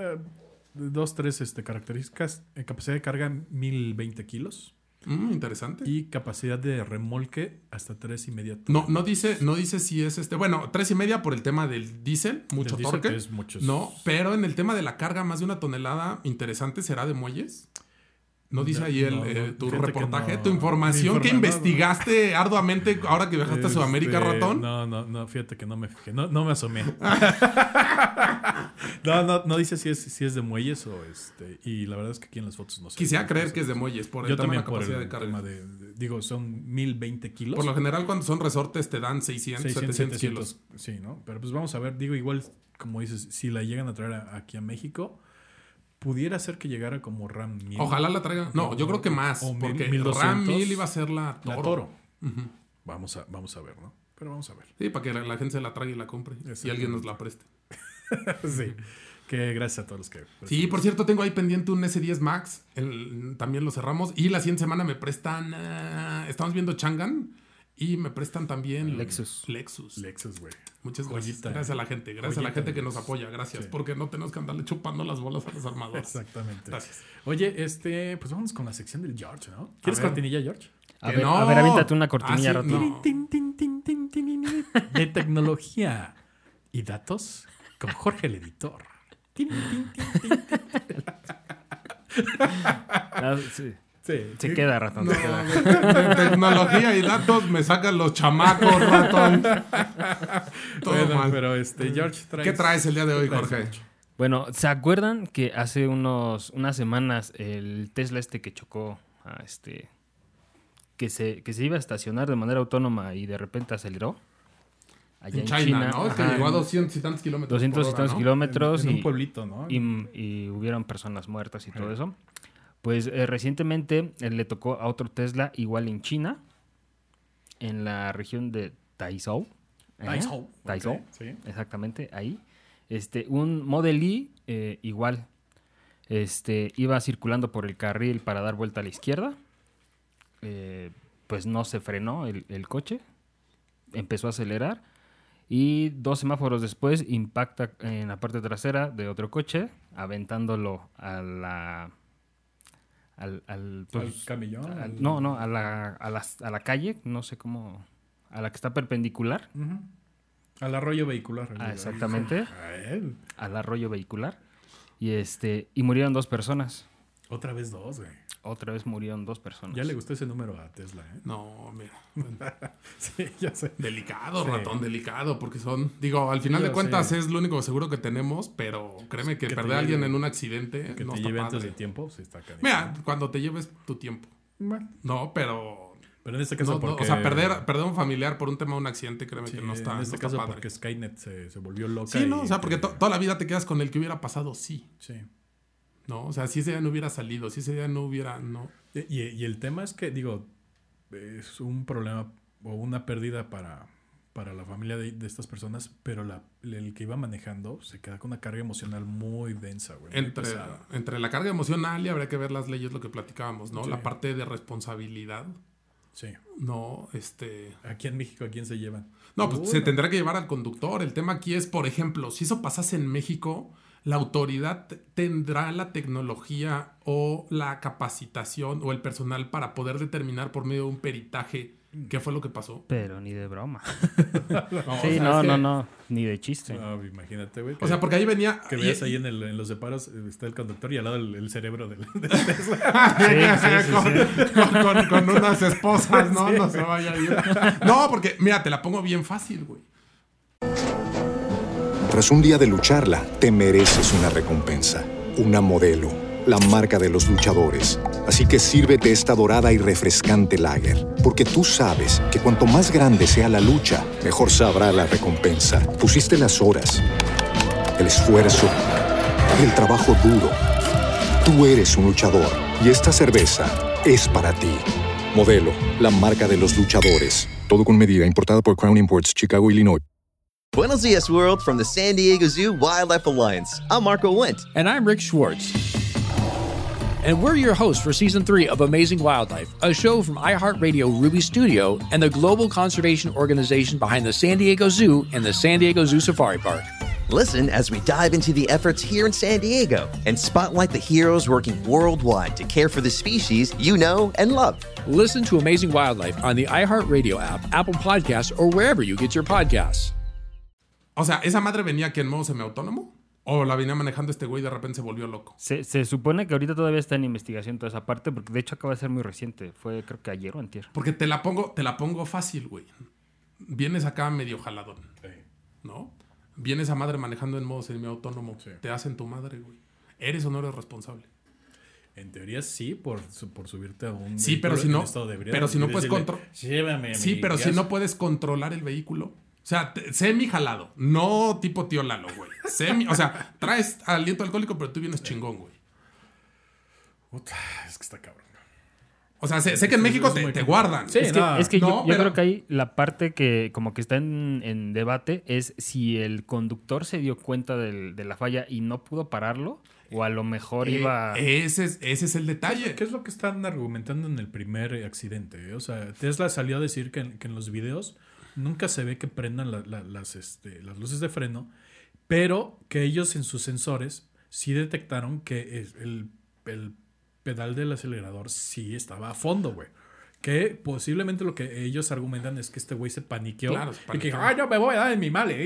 3 características. Capacidad de carga 1020 kilos. Interesante. Y capacidad de remolque hasta 3.5 No dice si es bueno, 3.5 por el tema del diésel, mucho Del diésel, torque. que es muchos. No, pero en el tema de la carga, más de 1 tonelada, interesante, ¿será de muelles? ¿No dice ahí tu reportaje, no, tu información que investigaste arduamente ahora que viajaste a Sudamérica, ratón? No, fíjate que no me fijé, no me asomé. no dice si es de muelles o y la verdad es que aquí en las fotos no sé. Quisiera creer que es de muelles por el tema de la capacidad de carga. Digo, son 1020 kilos. Por lo general cuando son resortes te dan 600, 700 kilos. Sí, ¿no? Pero pues vamos a ver, digo, igual como dices, si la llegan a traer aquí a México, pudiera ser que llegara como Ram 1000. Ojalá la traigan. No, yo creo que más. Porque 1200, Ram 1000 iba a ser la Toro. Uh-huh. Vamos a ver, ¿no? Pero vamos a ver. Sí, para que la gente se la traiga y la compre. Y alguien nos la preste. Sí. Que gracias a todos los que... Sí, por cierto, tengo ahí pendiente un S10 Max. También lo cerramos. Y la siguiente semana me prestan... estamos viendo Chang'an. Y me prestan también... Lexus, güey. Muchas gracias. Gracias a la gente. Gracias a la gente que nos apoya. Gracias. Sí. Porque no tenemos que andarle chupando las bolas a los armadores. Exactamente. Gracias. Oye, pues vamos con la sección del George, ¿no? ¿Quieres cortinilla, George? A ver, aviéntate una cortinilla, sí, ratón. No. De tecnología y datos con Jorge el editor. Sí. Sí. Se queda, ratón. Se queda. De tecnología y datos me sacan los chamacos, ratón. Todo mal. Pero George, ¿qué traes el día de hoy, Jorge? Bueno, ¿se acuerdan que hace unas semanas el Tesla que chocó que se iba a estacionar de manera autónoma y de repente aceleró? Allá en China, ¿no? Que llegó a 200 y tantos kilómetros 200 y tantos kilómetros. En un pueblito, ¿no? Y hubieron personas muertas y todo eso. Pues recientemente le tocó a otro Tesla igual en China, en la región de Taizhou. Taizhou, okay, sí. Exactamente, ahí. Un Model E igual. Iba circulando por el carril para dar vuelta a la izquierda. Pues no se frenó el coche. Empezó a acelerar. Y 2 semáforos después impacta en la parte trasera de otro coche, aventándolo a al camellón. A la calle, no sé cómo, a la que está perpendicular. Uh-huh. Al arroyo vehicular. Exactamente. Al arroyo vehicular. Y murieron 2 personas. Otra vez 2, güey. Otra vez murieron 2 personas. Ya le gustó ese número a Tesla, ¿eh? No, mira. Sí, ya sé. Delicado, sí. Ratón, delicado, porque al final de cuentas es lo único seguro que tenemos, pero créeme que perder a alguien en un accidente que no te está lleve padre. antes de tiempo, sí está canijo. Mira, cuando te lleves tu tiempo. Bueno. No, pero en este caso porque... o sea, perder un familiar por un tema de un accidente, créeme que no está en este caso padre. Porque Skynet se volvió loca. Sí, no, o sea, porque toda la vida te quedas con el que hubiera pasado, sí. Sí. No, o sea, si ese día no hubiera salido, si ese día no hubiera... no. Y el tema es que, es un problema o una pérdida para la familia de estas personas, pero el que iba manejando se queda con una carga emocional muy densa, güey. Entre la carga emocional y habría que ver las leyes, lo que platicábamos, ¿no? Sí. La parte de responsabilidad. Sí. No, Aquí en México, ¿a quién se llevan? No, pues se tendrá que llevar al conductor. El tema aquí es, por ejemplo, si eso pasase en México, la autoridad tendrá la tecnología o la capacitación o el personal para poder determinar por medio de un peritaje qué fue lo que pasó. Pero ni de broma. Sí, no, ni de chiste. No, imagínate, güey. O sea, porque ahí venía... Que veas ahí en los separos está el conductor y al lado el cerebro del Tesla. Sí. Con unas esposas, ¿no? Sí, no se vaya a ir. No, porque, mira, te la pongo bien fácil, güey. Tras un día de lucharla, te mereces una recompensa, una Modelo, la marca de los luchadores. Así que sírvete esta dorada y refrescante lager, porque tú sabes que cuanto más grande sea la lucha, mejor sabrá la recompensa. Pusiste las horas, el esfuerzo, el trabajo duro. Tú eres un luchador y esta cerveza es para ti. Modelo, la marca de los luchadores. Todo con medida, importada por Crown Imports, Chicago, Illinois. Buenos dias, world, from the San Diego Zoo Wildlife Alliance. I'm Marco Wendt. And I'm Rick Schwartz. And we're your hosts for Season 3 of Amazing Wildlife, a show from iHeartRadio Ruby Studio and the global conservation organization behind the San Diego Zoo and the San Diego Zoo Safari Park. Listen as we dive into the efforts here in San Diego and spotlight the heroes working worldwide to care for the species you know and love. Listen to Amazing Wildlife on the iHeartRadio app, Apple Podcasts, or wherever you get your podcasts. O sea, ¿esa madre venía aquí en modo semiautónomo? O la venía manejando este güey y de repente se volvió loco. Se supone que ahorita todavía está en investigación toda esa parte, porque de hecho acaba de ser muy reciente. Fue creo que ayer o antier. Porque te la pongo fácil, güey. Vienes acá medio jaladón, Sí. ¿no? Vienes a madre manejando en modo semiautónomo. Sí. Te hacen tu madre, güey. ¿Eres o no eres responsable? En teoría sí, por subirte a un Sí, pero vehículo si en no, estado de ebriedad pero si no y puedes decirle, llévame a Sí, mi pero si casa". no puedes controlar el vehículo. O sea, semi jalado. No tipo tío Lalo, güey. O sea, traes aliento alcohólico, pero tú vienes chingón, güey. Puta, es que está cabrón. O sea, sé que en México te guardan. Sí, Es que, no, es que no, yo pero- creo que ahí la parte que como que está en debate es si el conductor se dio cuenta de la falla y no pudo pararlo, o a lo mejor iba... Ese es el detalle. ¿Qué es lo que están argumentando en el primer accidente? O sea, Tesla salió a decir que en los videos nunca se ve que prendan las luces de freno, pero que ellos en sus sensores sí detectaron que el pedal del acelerador sí estaba a fondo, güey. Que posiblemente lo que ellos argumentan es que este güey se paniqueó. Claro, se Y que paniqueó. dijo, ¡ay, no me voy a dar en mi male!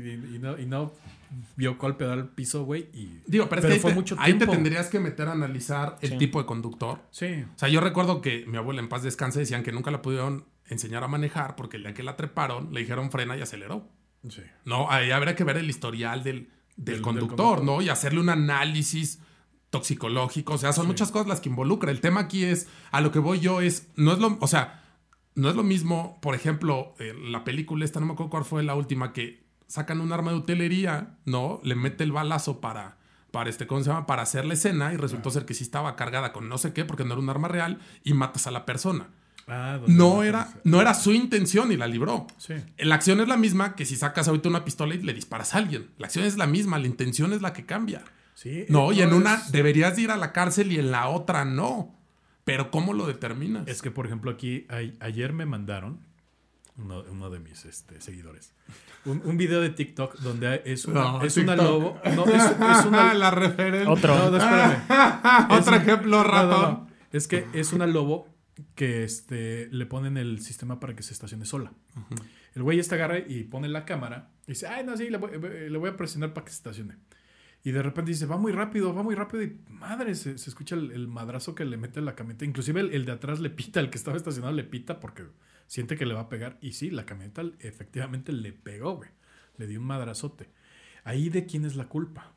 Y no vio cuál pedal al piso, güey. Digo, pero es que fue ahí te tiempo. tendrías que meter a analizar el Sí. tipo de conductor. Sí. O sea, yo recuerdo que mi abuela en paz descanse decían que nunca la pudieron enseñar a manejar porque el día que la treparon le dijeron frena y aceleró. Sí. No, ahí habría que ver el historial del Del conductor, conductor. ¿no? Y hacerle un análisis toxicológico. O sea, son muchas cosas las que involucra. El tema aquí es, a lo que voy yo es, no es lo mismo, por ejemplo, la película esta, no me acuerdo cuál fue la última, que sacan un arma de utilería, ¿no? Le mete el balazo para ¿cómo se llama? Para hacer la escena y resultó ser que sí estaba cargada con no sé qué porque no era un arma real y matas a la persona. No era su intención y la libró. Sí. La acción es la misma que si sacas ahorita una pistola y le disparas a alguien. La acción es la misma, la intención es la que cambia. Sí, No, y en una es- deberías de ir a la cárcel y en la otra no. Pero ¿cómo lo determinas? Es que, por ejemplo, aquí ayer me mandaron uno de mis seguidores un video de TikTok donde es una TikTok. lobo. No, es una. la referencia. Otro. No, espérame. Otro ejemplo, No, ratón. no. Es que es una lobo que le ponen el sistema para que se estacione sola. El güey agarra y pone la cámara y dice, ay, no, sí, le voy a presionar para que se estacione. Y de repente dice, va muy rápido. Y madre, se escucha el madrazo que le mete en la camioneta. Inclusive el de atrás le pita, el que estaba estacionado le pita porque siente que le va a pegar. Y sí, la camioneta efectivamente le pegó, güey. Le dio un madrazote. Ahí, ¿de quién es la culpa?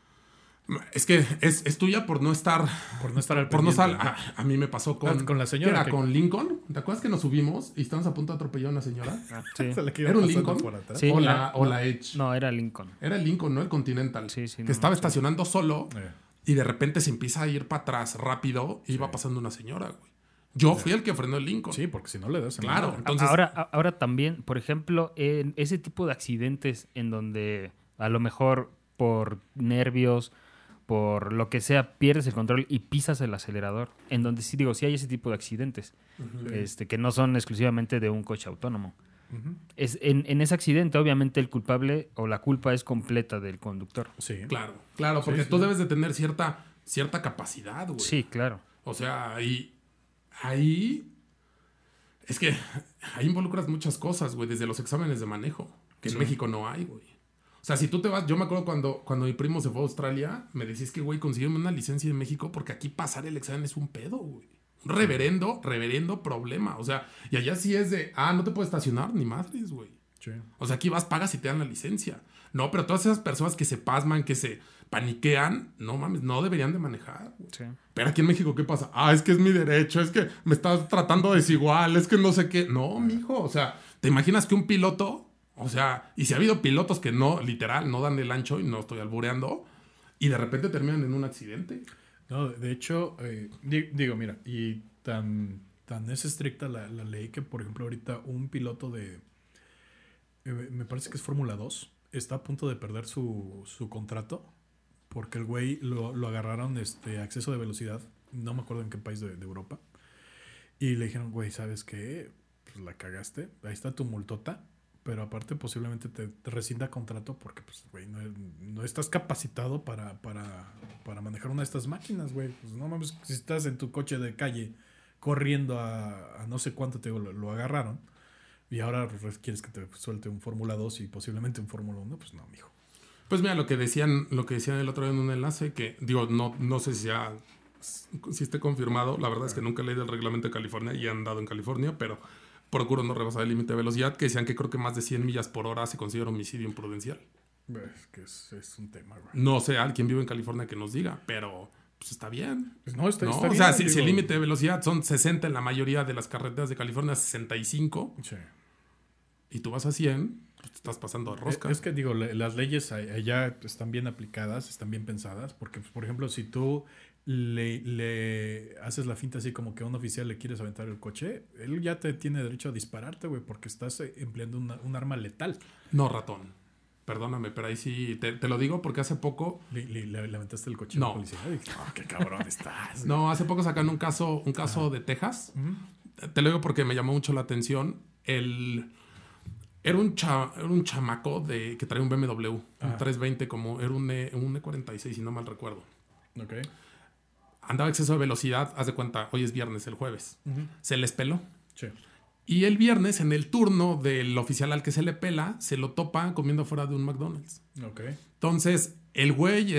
Es que es tuya por no estar. Por no estar al Por no pendiente, estar. A mí me pasó con la señora ¿qué era? que- Con Lincoln. ¿Te acuerdas que nos subimos y estábamos a punto de atropellar a una señora? Sí. Se le quedó ¿Era un pasando Lincoln? por atrás. Sí. o era- la Edge. No, era Lincoln. Era el Lincoln, ¿no? El Continental. Sí, sí, que no, estaba sí. estacionando solo Eh. y de repente se empieza a ir para atrás rápido y iba pasando una señora, güey. Yo fui el que frenó el Lincoln. Sí, porque si no le das en la Claro. madre. Entonces, Ahora también, por ejemplo, en ese tipo de accidentes en donde a lo mejor por nervios, por lo que sea, pierdes el control y pisas el acelerador, en donde sí digo, sí hay ese tipo de accidentes, que no son exclusivamente de un coche autónomo. En ese accidente, obviamente, el culpable o la culpa es completa del conductor. Sí. claro, porque sí. tú debes de tener cierta capacidad, güey. Sí, claro. O sea, ahí es que ahí involucras muchas cosas, güey, desde los exámenes de manejo, que en México no hay, güey. O sea, si tú te vas, yo me acuerdo cuando mi primo se fue a Australia, me decís que, güey, consígueme una licencia en México porque aquí pasar el examen es un pedo, güey. Un reverendo problema. O sea, y allá sí es de, no te puedes estacionar ni madres, güey. Sí. O sea, aquí vas, pagas y te dan la licencia. No, pero todas esas personas que se pasman, que se paniquean, no mames, no deberían de manejar, güey. Sí. Pero aquí en México, ¿qué pasa? Es que es mi derecho, es que me estás tratando desigual, es que no sé qué. No, mijo, o sea, ¿te imaginas que un piloto, o sea, y si ha habido pilotos que no, literal, no dan el ancho y no estoy albureando, y de repente terminan en un accidente? No, de hecho, digo, mira, y tan es estricta la ley que, por ejemplo, ahorita un piloto me parece que es Fórmula 2, está a punto de perder su contrato porque el güey lo agarraron a exceso de velocidad, no me acuerdo en qué país de Europa, y le dijeron, güey, ¿sabes qué? Pues la cagaste, ahí está tu multota, pero aparte posiblemente te rescinda contrato porque, pues, güey, no estás capacitado para manejar una de estas máquinas, güey. Pues no mames, si estás en tu coche de calle corriendo a no sé cuánto lo agarraron y ahora quieres que te suelte un Fórmula 2 y posiblemente un Fórmula 1, pues no, mijo. Pues mira, lo que decían el otro día en un enlace, que digo, no sé si esté confirmado, la verdad es que nunca he leído el reglamento de California y he andado en California, pero procuro no rebasar el límite de velocidad, que decían que creo que más de 100 millas por hora se considera homicidio imprudencial. Es que es un tema, güey. No sé, alguien vive en California que nos diga, pero pues está bien. Pues no, está o bien. sea, si el límite de velocidad son 60 en la mayoría de las carreteras de California, 65, Sí. y tú vas a 100, pues te estás pasando de rosca. Es que digo, las leyes allá están bien aplicadas, están bien pensadas, porque, pues, por ejemplo, si tú le haces la finta así como que a un oficial le quieres aventar el coche, él ya te tiene derecho a dispararte, güey, porque estás empleando un arma letal. No, ratón. Perdóname, pero ahí sí te lo digo porque hace poco... ¿Le aventaste el coche No. a la policía? Y dije, qué cabrón estás. No, hace poco sacaron un caso de Texas. Te lo digo porque me llamó mucho la atención. Era un chamaco que traía un BMW, un 320, como era un E46, si no mal recuerdo. Ok. Andaba a exceso de velocidad, haz de cuenta, hoy es viernes, el jueves. Se les peló. Sí. Y el viernes, en el turno del oficial al que se le pela, se lo topa comiendo fuera de un McDonald's. Ok. Entonces, el güey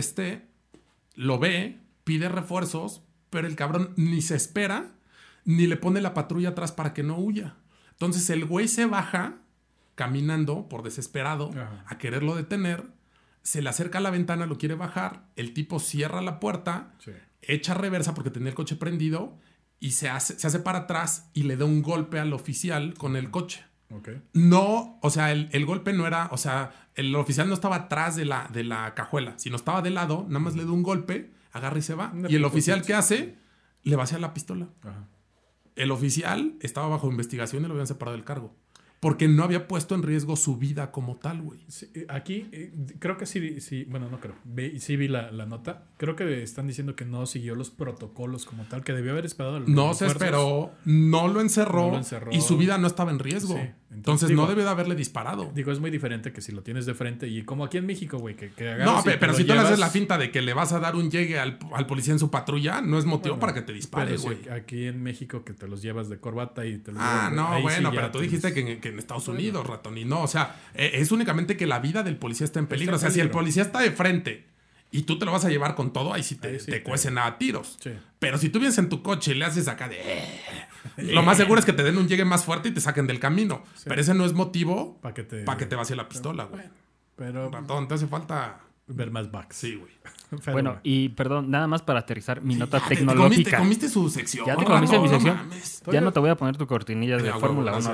lo ve, pide refuerzos, pero el cabrón ni se espera, ni le pone la patrulla atrás para que no huya. Entonces, el güey se baja caminando por desesperado a quererlo detener, se le acerca a la ventana, lo quiere bajar, el tipo cierra la puerta, echa reversa porque tenía el coche prendido y se hace para atrás y le da un golpe al oficial con el coche. Okay. No, o sea, el golpe no era, o sea, el oficial no estaba atrás de la cajuela, sino estaba de lado, nada más le da un golpe, agarra y se va. Y el oficial, ¿qué hace? Le vacía la pistola. Ajá. El oficial estaba bajo investigación y lo habían separado del cargo. Porque no había puesto en riesgo su vida como tal, güey. Sí, aquí creo que sí, bueno, no creo. Sí vi la nota. Creo que están diciendo que no siguió los protocolos como tal, que debió haber esperado. No se esperó, no lo encerró y su vida no estaba en riesgo. Sí. Entonces no debió de haberle disparado. Digo, es muy diferente que si lo tienes de frente y como aquí en México, güey, que agarras. No, pero si tú le haces la finta de que le vas a dar un llegue al policía en su patrulla, no es motivo para que te dispare, güey. Si aquí en México que te los llevas de corbata y te los llevas. No, bueno, sí, pero tú dijiste que en Estados Unidos, ratón, y no, o sea, es únicamente que la vida del policía está en peligro. O sea, si el policía está de frente y tú te lo vas a llevar con todo, ahí sí te cuecen a tiros. Sí. Pero si tú vienes en tu coche y le haces acá de... Lo más seguro es que te den un llegue más fuerte y te saquen del camino. Sí. Pero ese no es motivo para que te vacíe la pistola, güey. Pero ratón, te hace falta... ver más backs. Sí, güey. Bueno, y perdón, nada más para aterrizar mi nota tecnológica. Te comiste su sección. Ya te comiste mi sección. Ya no te voy a poner tu cortinilla de Fórmula 1.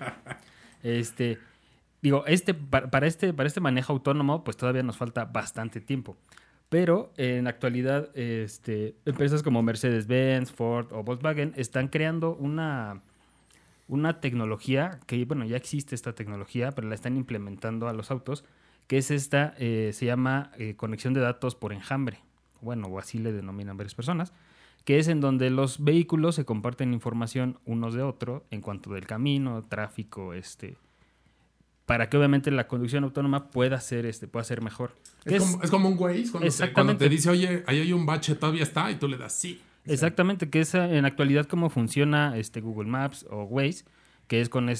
Digo, para este manejo autónomo, pues todavía nos falta bastante tiempo. Pero en la actualidad, empresas como Mercedes-Benz, Ford o Volkswagen están creando una tecnología que, bueno, ya existe esta tecnología, pero la están implementando a los autos, que es se llama conexión de datos por enjambre. Bueno, o así le denominan varias personas, que es en donde los vehículos se comparten información unos de otros en cuanto del camino, tráfico, para que obviamente la conducción autónoma pueda ser mejor. Es como un Waze cuando te dice, oye, ahí hay un bache, todavía está, y tú le das sí. Exactamente, que es en la actualidad cómo funciona Google Maps o Waze, que es con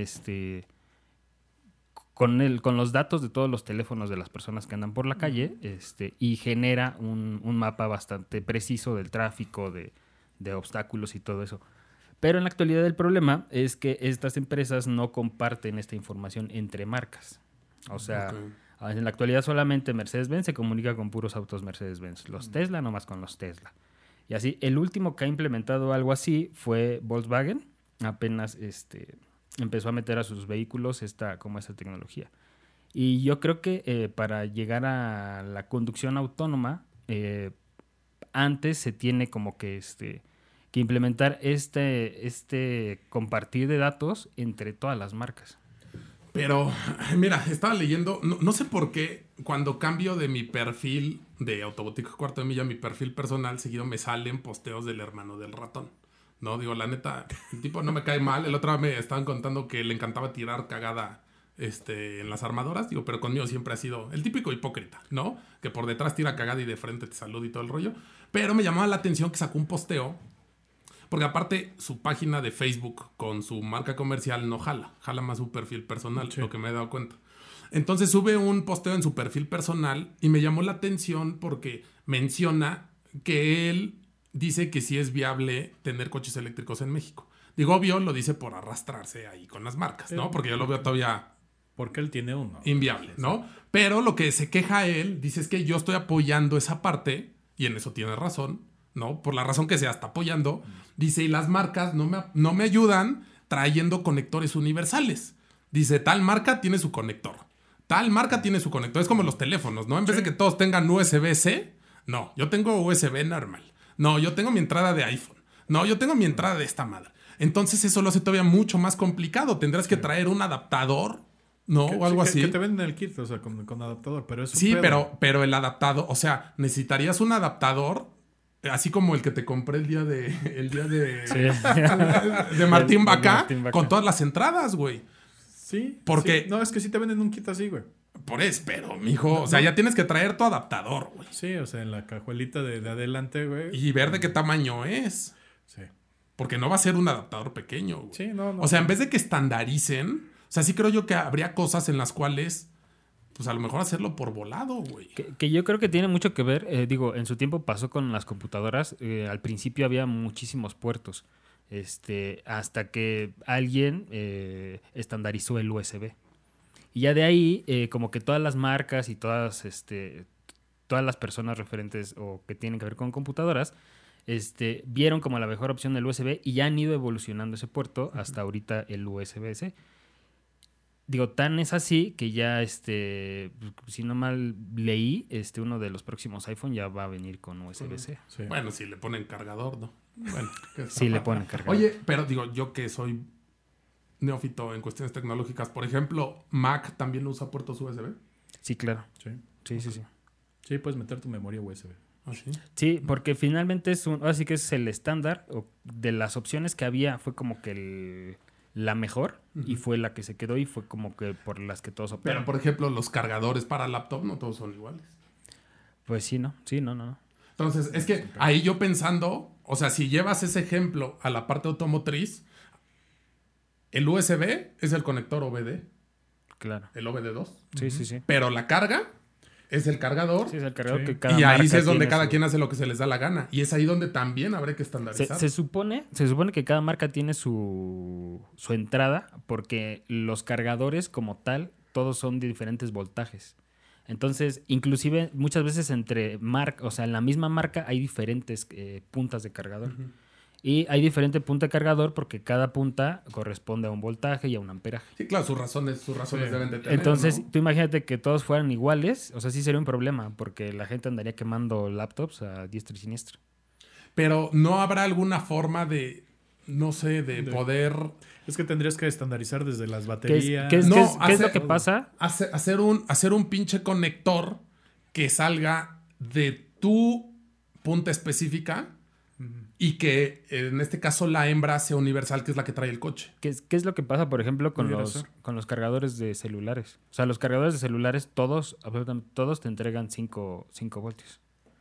con los datos de todos los teléfonos de las personas que andan por la calle, y genera un mapa bastante preciso del tráfico, de obstáculos y todo eso. Pero en la actualidad el problema es que estas empresas no comparten esta información entre marcas. O sea, en la actualidad solamente Mercedes-Benz se comunica con puros autos Mercedes-Benz. Los Tesla nomás con los Tesla. Y así, el último que ha implementado algo así fue Volkswagen. Apenas empezó a meter a sus vehículos esta tecnología. Y yo creo que para llegar a la conducción autónoma, antes se tiene como que implementar compartir de datos entre todas las marcas. Pero, mira, estaba leyendo, no sé por qué, cuando cambio de mi perfil de Autobotic Cuarto de Milla a mi perfil personal, seguido me salen posteos del hermano del ratón. No, digo, la neta, el tipo no me cae mal. El otro día me estaban contando que le encantaba tirar cagada en las armadoras. Digo, pero conmigo siempre ha sido el típico hipócrita, ¿no? Que por detrás tira cagada y de frente te saluda y todo el rollo. Pero me llamaba la atención que sacó un posteo. Porque aparte, su página de Facebook con su marca comercial no jala. Jala más su perfil personal, sí. Lo que me he dado cuenta. Entonces sube un posteo en su perfil personal y me llamó la atención porque menciona que él dice que sí es viable tener coches eléctricos en México. Digo, obvio, lo dice por arrastrarse ahí con las marcas, ¿no? Porque yo lo veo todavía Porque él tiene uno. inviable, ¿no? Pero lo que se queja él, dice es que yo estoy apoyando esa parte, y en eso tiene razón, ¿no? Por la razón que sea, está apoyando. Dice, y las marcas no me ayudan trayendo conectores universales. Dice, tal marca tiene su conector. Tal marca tiene su conector. Es como los teléfonos, ¿no? En vez de que todos tengan USB-C, no, yo tengo USB normal. No, yo tengo mi entrada de iPhone. No, yo tengo mi entrada de esta madre. Entonces eso lo hace todavía mucho más complicado. Tendrás que traer un adaptador, ¿no? O algo así. Que te venden el kit, o sea, con adaptador, pero es un Sí, pedo. pero el adaptador, o sea, necesitarías un adaptador así como el que te compré el día de de Martín Vaca, Martín Vaca. con todas las entradas, güey. Sí. Porque- sí. No, es que sí te venden un kit así, güey. Por eso, pero, mijo, o sea, ya tienes que traer tu adaptador, güey. Sí, o sea, en la cajuelita de adelante, güey. Y ver de qué tamaño es. Sí. Porque no va a ser un adaptador pequeño, güey. Sí, no. O sea, en vez de que estandaricen, o sea, sí creo yo que habría cosas en las cuales, pues a lo mejor hacerlo por volado, güey. Que yo creo que tiene mucho que ver, en su tiempo pasó con las computadoras, al principio había muchísimos puertos, hasta que alguien estandarizó el USB. Y ya de ahí, como que todas las marcas y todas las personas referentes o que tienen que ver con computadoras, vieron como la mejor opción el USB y ya han ido evolucionando ese puerto hasta ahorita el USB-C. Digo, tan es así que ya, si no mal leí, uno de los próximos iPhone ya va a venir con USB-C. Sí. Bueno, si le ponen cargador, ¿no? Bueno, Sí, le ponen cargador. Oye, pero digo, yo que soy neófito en cuestiones tecnológicas, por ejemplo, Mac también usa puertos USB. Sí, claro. Sí. Sí. Sí, puedes meter tu memoria USB. ¿Ah, sí? Sí, porque finalmente ahora sí que es el estándar. De las opciones que había, fue como que la mejor y fue la que se quedó y fue como que por las que todos operan. Pero, por ejemplo, los cargadores para laptop no todos son iguales. Pues sí, ¿no? Sí, no. Entonces, es que ahí yo pensando, o sea, si llevas ese ejemplo a la parte automotriz, el USB es el conector OBD, Claro. el OBD2. Sí. Pero la carga es el cargador. Sí, es el cargador Sí. que cada Y ahí marca sí es donde tiene cada su- quien hace lo que se les da la gana. Y es ahí donde también habrá que estandarizar. Se supone que cada marca tiene su entrada porque los cargadores como tal todos son de diferentes voltajes. Entonces, inclusive muchas veces entre marcas, o sea, en la misma marca hay diferentes puntas de cargador. Y hay diferente punta de cargador porque cada punta corresponde a un voltaje y a un amperaje. Sí, claro, sus razones deben de tener. Entonces, ¿no? tú imagínate que todos fueran iguales, o sea, sí sería un problema porque la gente andaría quemando laptops a diestra y siniestra. Pero no habrá alguna forma de, no sé, de poder Es que tendrías que estandarizar desde las ¿Qué baterías. es No, lo hace- que pasa? hacer un pinche conector que salga de tu punta específica y que en este caso la hembra sea universal, que es la que trae el coche. ¿Qué es lo que pasa, por ejemplo, con Pudiera los, ser. con los cargadores de celulares? O sea, los cargadores de celulares, todos, absolutamente todos te entregan 5 voltios.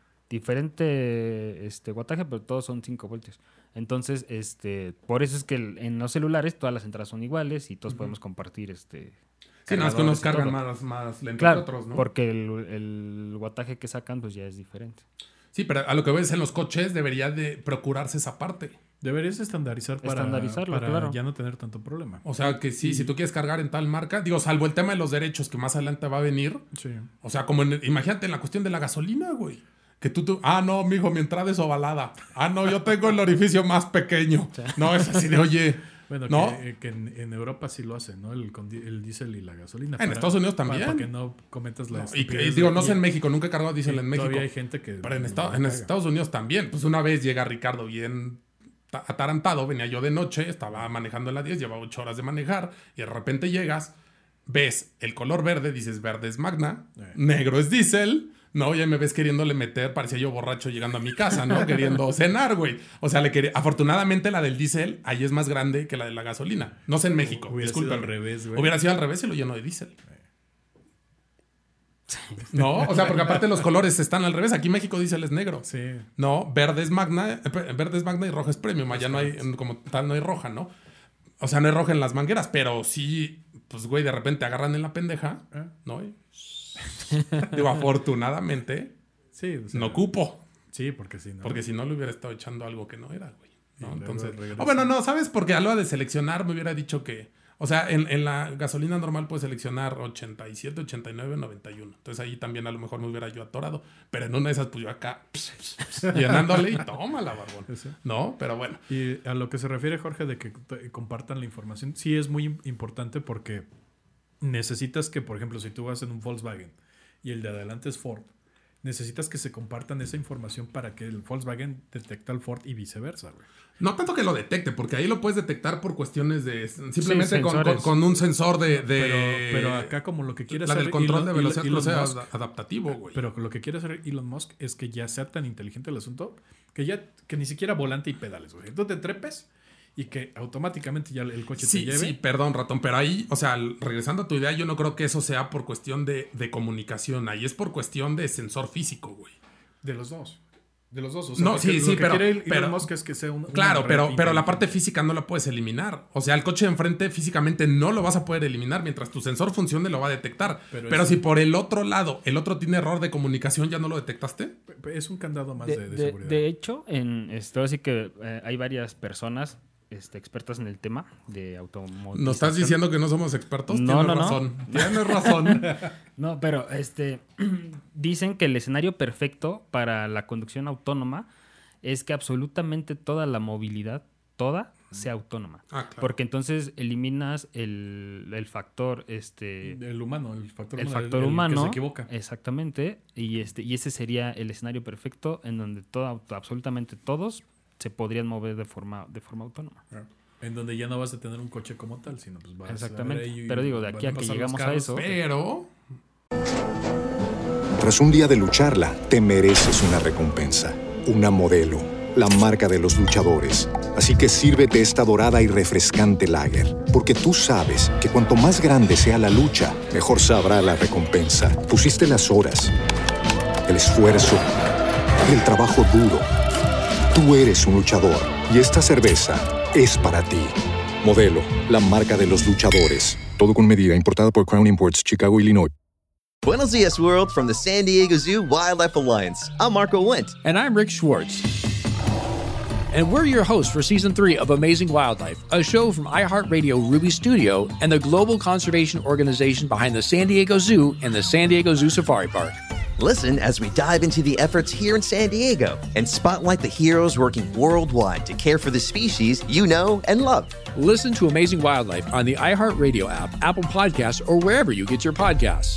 Diferente wattaje, pero todos son 5 voltios. Entonces, por eso es que en los celulares todas las entradas son iguales y todos podemos compartir Sí, nada más que unos cargadores y cargan todo. más lento Claro, que otros, ¿no? porque el wattaje que sacan pues ya es diferente. Sí, pero a lo que ves en los coches debería de procurarse esa parte. Deberías estandarizar para Estandarizarlo, claro. ya no tener tanto problema. O sea, que sí, si tú quieres cargar en tal marca, digo, salvo el tema de los derechos que más adelante va a venir. Sí. O sea, como imagínate en la cuestión de la gasolina, güey. Que no, mijo, mi entrada es ovalada. No, yo tengo el orificio más pequeño. No, es así de, oye, Bueno, ¿no? que en Europa sí lo hacen, ¿no? El diésel y la gasolina. En Estados Unidos también. Para que no cometas la Y estupidez digo, de- no sé en México, nunca he cargado diésel en México. Todavía hay gente que... Pero en caga. Estados Unidos también. Pues una vez llega Ricardo bien atarantado, venía yo de noche, estaba manejando en la 10, llevaba 8 horas de manejar, y de repente llegas, ves el color verde, dices verde es Magna, negro es diésel, no, ya me ves queriéndole meter, parecía yo borracho llegando a mi casa, ¿no? Queriendo cenar, güey. O sea, afortunadamente la del diésel ahí es más grande que la de la gasolina. No sé en México, Hubiera disculpen. sido al revés, güey. Hubiera sido al revés y lo lleno de diésel. No, o sea, porque aparte los colores están al revés. Aquí México diésel es negro. Sí. No, verde es Magna y roja es Premium. Allá no hay, como tal, no hay roja, ¿no? O sea, no hay roja en las mangueras, pero sí, pues, güey, de repente agarran en la pendeja, ¿no? Digo, afortunadamente, Sí, o sea, no cupo. Sí, porque sí, ¿no? Porque si no le hubiera estado echando algo que no era, güey. ¿no? Y luego Entonces, regresa. bueno, no, ¿sabes? Porque a lo de seleccionar me hubiera dicho que, o sea, en la gasolina normal puedes seleccionar 87, 89, 91. Entonces ahí también a lo mejor me hubiera yo atorado. Pero en una de esas, pues yo acá llenándole y tómala, barbón. Sí. ¿No? Pero bueno. Y a lo que se refiere, Jorge, de que compartan la información, sí es muy importante porque necesitas que, por ejemplo, si tú vas en un Volkswagen y el de adelante es Ford, necesitas que se compartan esa información para que el Volkswagen detecte al Ford y viceversa, güey. No tanto que lo detecte, porque ahí lo puedes detectar por cuestiones de... Simplemente Sí, con un sensor de... Pero acá como lo que quiere la hacer del control de velocidad Elon sea Musk, adaptativo, güey. pero lo que quiere hacer Elon Musk es que ya sea tan inteligente el asunto que ni siquiera volante y pedales, güey. Tú te trepes y que automáticamente ya el coche te lleve. Sí, perdón, ratón, pero ahí, o sea, regresando a tu idea, yo no creo que eso sea por cuestión de comunicación. Ahí es por cuestión de sensor físico, güey. De los dos. De los dos. O sea, No, porque sí, lo sí, que pero... quiere Elon Musk es que sea un... Claro, pero la parte física no la puedes eliminar. O sea, el coche de enfrente físicamente no lo vas a poder eliminar. Mientras tu sensor funcione, lo va a detectar. Pero si por el otro lado, el otro tiene error de comunicación, ¿ya no lo detectaste? Es un candado más de seguridad. De hecho, así que hay varias personas expertas en el tema de automóvil. ¿Nos estás diciendo que no somos expertos? No, Tienes razón. Tienes razón. No, pero dicen que el escenario perfecto para la conducción autónoma es que absolutamente toda la movilidad, sea autónoma. Ah, claro. Porque entonces eliminas el factor, El humano, el factor humano, que se equivoca. Exactamente. Y ese sería el escenario perfecto en donde absolutamente todos se podrían mover de forma autónoma. En donde ya no vas a tener un coche como tal, sino pues vas Exactamente. a ver ahí, Pero digo, de aquí a que llegamos a eso... Pero... Tras un día de lucharla, te mereces una recompensa, una Modelo, la marca de los luchadores. Así que sírvete esta dorada y refrescante lager, porque tú sabes que cuanto más grande sea la lucha, mejor sabrá la recompensa. Pusiste las horas, el esfuerzo, el trabajo duro. Tú eres un luchador y esta cerveza es para ti. Modelo, la marca de los luchadores. Todo con medida, importada por Crown Imports, Chicago, Illinois. Buenos dias, world, from the San Diego Zoo Wildlife Alliance. I'm Marco Wendt. And I'm Rick Schwartz. And we're your hosts for Season 3 of Amazing Wildlife, a show from iHeartRadio Ruby Studio and the global conservation organization behind the San Diego Zoo and the San Diego Zoo Safari Park. Listen as we dive into the efforts here in San Diego and spotlight the heroes working worldwide to care for the species you know and love. Listen to Amazing Wildlife on the iHeartRadio app, Apple Podcasts, or wherever you get your podcasts.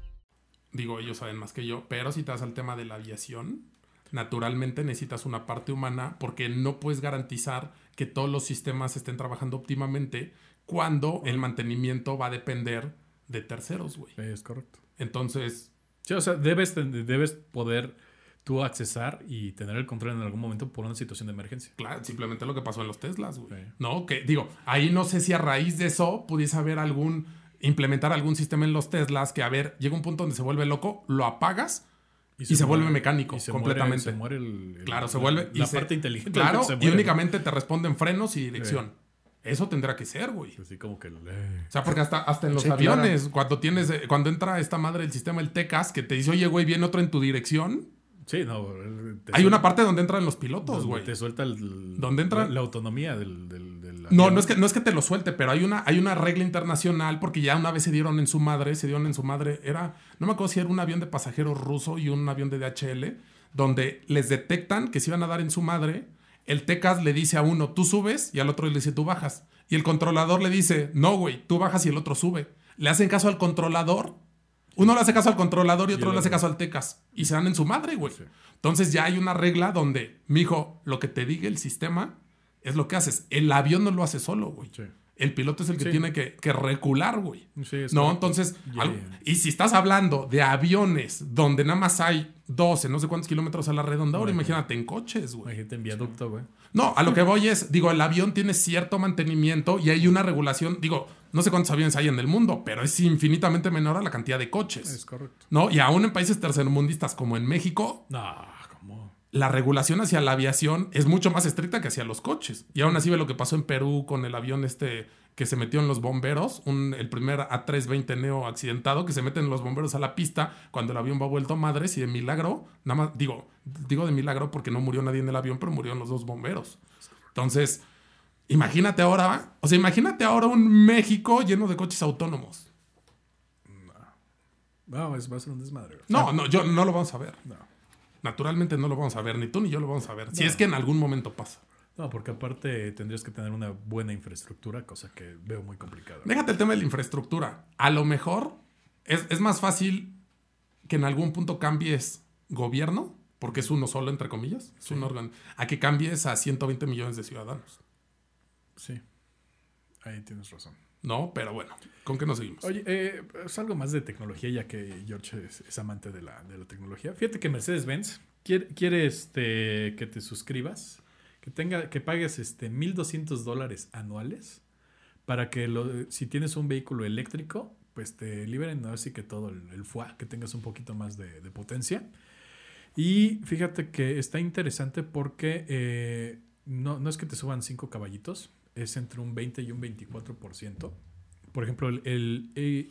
Digo, ellos saben más que yo, pero si te vas al tema de la aviación, naturalmente necesitas una parte humana porque no puedes garantizar que todos los sistemas estén trabajando óptimamente cuando el mantenimiento va a depender de terceros, güey. Es correcto. Entonces... Sí, o sea, debes poder tú accesar y tener el control en algún momento por una situación de emergencia. Claro, simplemente lo que pasó en los Teslas, güey. Sí. No, que digo, ahí no sé si a raíz de eso pudiese haber implementar algún sistema en los Teslas que, a ver, llega un punto donde se vuelve loco, lo apagas y se vuelve mecánico completamente. Se muere claro, se vuelve... La parte inteligente. Claro, se y muere, únicamente te responden frenos y dirección. Sí. Eso tendrá que ser, güey. Así como que... O sea, porque hasta en los aviones, claro. cuando entra esta madre el sistema, el TCAS, que te dice, oye, güey, viene otro en tu dirección. Sí, no. Hay una parte donde entran los pilotos, güey. Te suelta donde entra la autonomía del no es que te lo suelte, pero hay una regla internacional, porque ya una vez se dieron en su madre, no me acuerdo si era un avión de pasajeros ruso y un avión de DHL, donde les detectan que se iban a dar en su madre. El TCAS le dice a uno, tú subes, y al otro le dice, tú bajas. Y el controlador le dice, no, güey, tú bajas y el otro sube. Le hacen caso al controlador. Uno le hace caso al controlador y otro le hace caso al TCAS. Y se dan en su madre, güey. Sí. Entonces ya hay una regla donde, mijo, lo que te diga el sistema es lo que haces. El avión no lo hace solo, güey. Sí. El piloto es el que tiene que recular, güey. Sí, no, entonces... Y si estás hablando de aviones donde nada más hay 12, no sé cuántos kilómetros a la redonda, ahora imagínate en coches, güey. Imagínate en viaducto, güey. No, a lo que voy es, digo, el avión tiene cierto mantenimiento y hay una regulación, digo, no sé cuántos aviones hay en el mundo, pero es infinitamente menor a la cantidad de coches. Es correcto. ¿No? Y aún en países tercermundistas como en México... No, ¿cómo? La regulación hacia la aviación es mucho más estricta que hacia los coches. Y aún así ve lo que pasó en Perú con el avión que se metió en los bomberos, el primer A320 Neo accidentado, que se meten los bomberos a la pista cuando el avión va vuelto a madres y de milagro, nada más, digo de milagro porque no murió nadie en el avión, pero murieron los 2 bomberos. Entonces, imagínate ahora un México lleno de coches autónomos. No, va a ser un desmadre. No, no lo vamos a ver. No. Naturalmente no lo vamos a ver, ni tú ni yo lo vamos a ver. Si es que en algún momento pasa. No, porque aparte tendrías que tener una buena infraestructura, cosa que veo muy complicada. Déjate el tema de la infraestructura. A lo mejor es más fácil que en algún punto cambies gobierno, porque es uno solo, entre comillas, es un órgano, a que cambies a 120 millones de ciudadanos. Sí, ahí tienes razón. No, pero bueno, ¿con qué nos seguimos? Oye, es algo más de tecnología, ya que George es amante de la tecnología. Fíjate que Mercedes-Benz quiere que te suscribas, que pagues $1,200 anuales para que si tienes un vehículo eléctrico, pues te liberen así que todo el FUA, que tengas un poquito más de potencia. Y fíjate que está interesante porque no es que te suban 5 caballitos, es entre un 20 y un 24%. Por ejemplo, el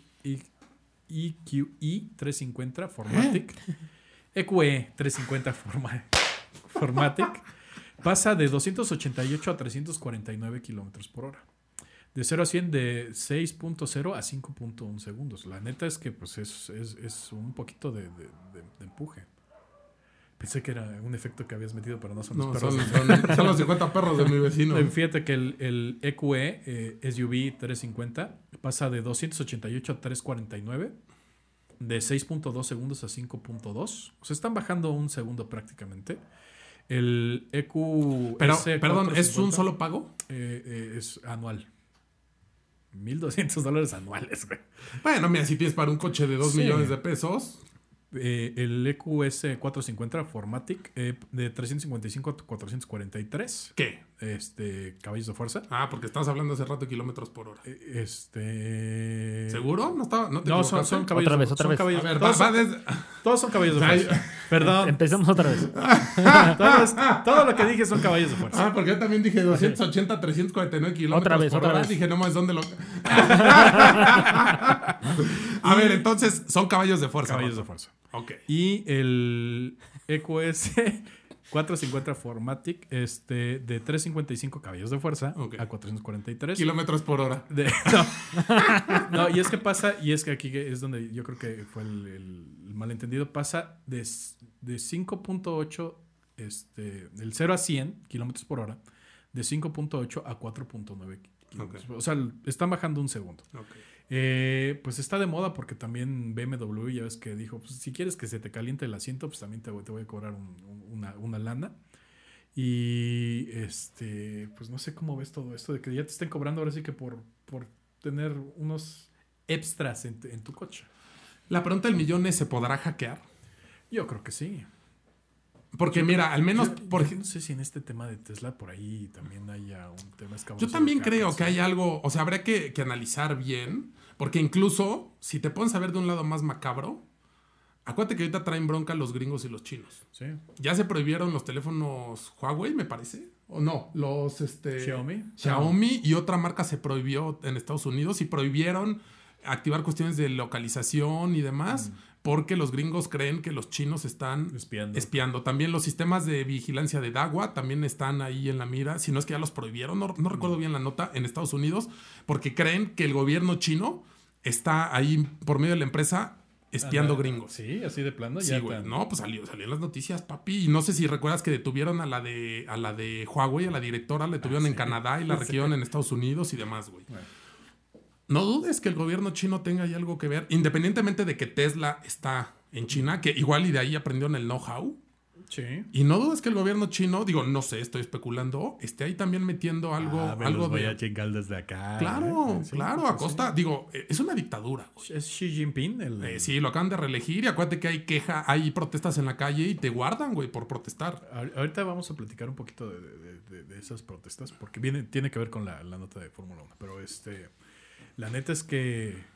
EQE 350 Formatic, EQE 350 Formatic, pasa de 288 a 349 kilómetros por hora. De 0 a 100 de 6.0 a 5.1 segundos. La neta es que pues es un poquito de empuje. Pensé que era un efecto que habías metido, pero no son los perros. Son los 50 perros de mi vecino. Fíjate que el EQE SUV 350 pasa de 288 a 349, de 6.2 segundos a 5.2. O sea, están bajando un segundo prácticamente. El EQ... Pero, perdón, ¿es un solo pago? Es anual. $1,200 anuales, güey. Bueno, mira, si tienes para un coche de 2 millones de pesos... el EQS 450 Formatic de 355 a 443. ¿Qué? Caballos de fuerza. Ah, porque estabas hablando hace rato de kilómetros por hora. ¿Seguro? No estaba. No, son caballos. Otra vez. Caballos, A ver, todos son caballos de fuerza. Perdón. Empezamos otra vez. Todo lo que dije son caballos de fuerza. Ah, porque yo también dije 280 a 349 kilómetros por hora. Dije, no más, ¿dónde lo...? A ver, entonces, son caballos de fuerza. Caballos de fuerza. Ok. Y el EQS 450 Formatic de 355 caballos de fuerza a 443 kilómetros por hora. No, y es que pasa, y es que aquí es donde yo creo que fue el malentendido, pasa de 5.8, del 0 a 100 kilómetros por hora, de 5.8 a 4.9 kilómetros. O sea, están bajando un segundo. Pues está de moda porque también BMW ya ves que dijo, pues, si quieres que se te caliente el asiento, pues también te voy a cobrar una lana. Y pues no sé cómo ves todo esto de que ya te estén cobrando ahora sí que por tener unos extras en tu coche. La pregunta del millón es, ¿se podrá hackear? Yo creo que sí. Porque mira, al menos... yo no sé si en este tema de Tesla por ahí también haya un tema escabroso. Yo también creo que hay algo... O sea, habría que analizar bien. Porque incluso, si te pones a ver de un lado más macabro, acuérdate que ahorita traen bronca los gringos y los chinos. Sí. Ya se prohibieron los teléfonos Huawei, me parece. ¿O no? Los Xiaomi y otra marca se prohibió en Estados Unidos y prohibieron activar cuestiones de localización y demás. Porque los gringos creen que los chinos están espiando. También los sistemas de vigilancia de DAWA también están ahí en la mira. Si no es que ya los prohibieron, no recuerdo bien la nota, en Estados Unidos, porque creen que el gobierno chino está ahí por medio de la empresa espiando gringos. Sí, así de plano. Sí, güey. No, pues salió en las noticias, papi. Y no sé si recuerdas que detuvieron a la de Huawei, a la directora, la detuvieron en Canadá y la requirieron en Estados Unidos y demás, güey. No dudes que el gobierno chino tenga ahí algo que ver, independientemente de que Tesla está en China, que igual y de ahí aprendieron el know-how. Sí. Y no dudes que el gobierno chino, digo, no sé, estoy especulando, esté ahí también metiendo algo, me los voy a chingar desde acá. Claro, claro, a costa, digo, es una dictadura. ¿Es Xi Jinping? Sí, lo acaban de reelegir y acuérdate que hay protestas en la calle y te guardan, güey, por protestar. Ahorita vamos a platicar un poquito de esas protestas, porque tiene que ver con la nota de Fórmula 1, pero la neta es que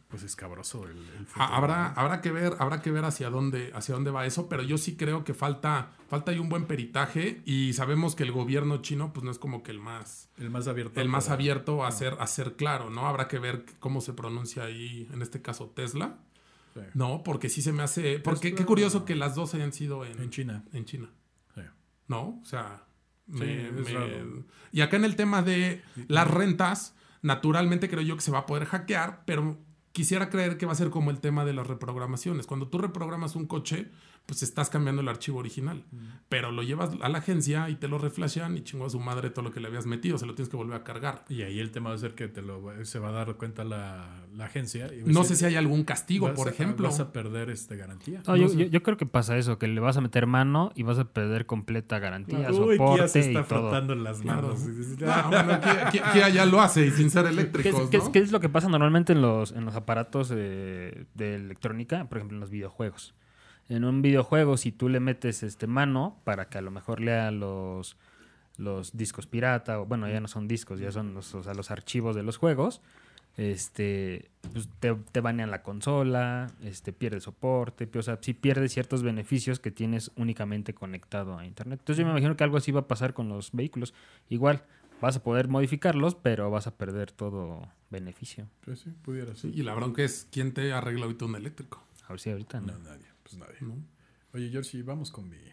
pues escabroso el futuro. Habrá que ver hacia dónde va eso, pero yo sí creo que falta ahí un buen peritaje, y sabemos que el gobierno chino pues no es como que el más abierto a ser claro, ¿no? Habrá que ver cómo se pronuncia ahí, en este caso Tesla. Sí. No, porque sí se me hace... Porque qué curioso que las dos hayan sido En China. En China. Sí. ¿No? O sea... es raro. Y acá en el tema de las rentas, naturalmente creo yo que se va a poder hackear, pero quisiera creer que va a ser como el tema de las reprogramaciones. Cuando tú reprogramas un coche, pues estás cambiando el archivo original. Pero lo llevas a la agencia y te lo reflashan y chingó a su madre todo lo que le habías metido. Se lo tienes que volver a cargar. Y ahí el tema va a ser que se va a dar cuenta la agencia. Y no sé si hay algún castigo, por ejemplo. Vas a perder garantía. No, yo creo que pasa eso, que le vas a meter mano y vas a perder completa garantía, Uy, soporte Kia se está y todo. frotando las manos. Bueno, Kia ya lo hace y sin ser eléctricos, ¿no? ¿Qué es lo que pasa normalmente en los aparatos de electrónica? Por ejemplo, en los videojuegos. En un videojuego, si tú le metes mano para que a lo mejor lea los discos pirata, o bueno, ya no son discos, ya son los archivos de los juegos, pues te banean la consola, pierde soporte, o sea, sí pierdes ciertos beneficios que tienes únicamente conectado a internet. Entonces yo me imagino que algo así va a pasar con los vehículos. Igual, vas a poder modificarlos, pero vas a perder todo beneficio. Pues sí, pudiera ser. Y la bronca es, ¿quién te arregla ahorita un eléctrico? A ver si ahorita no. No, nadie. Pues nadie. No. Oye, George, vamos con mi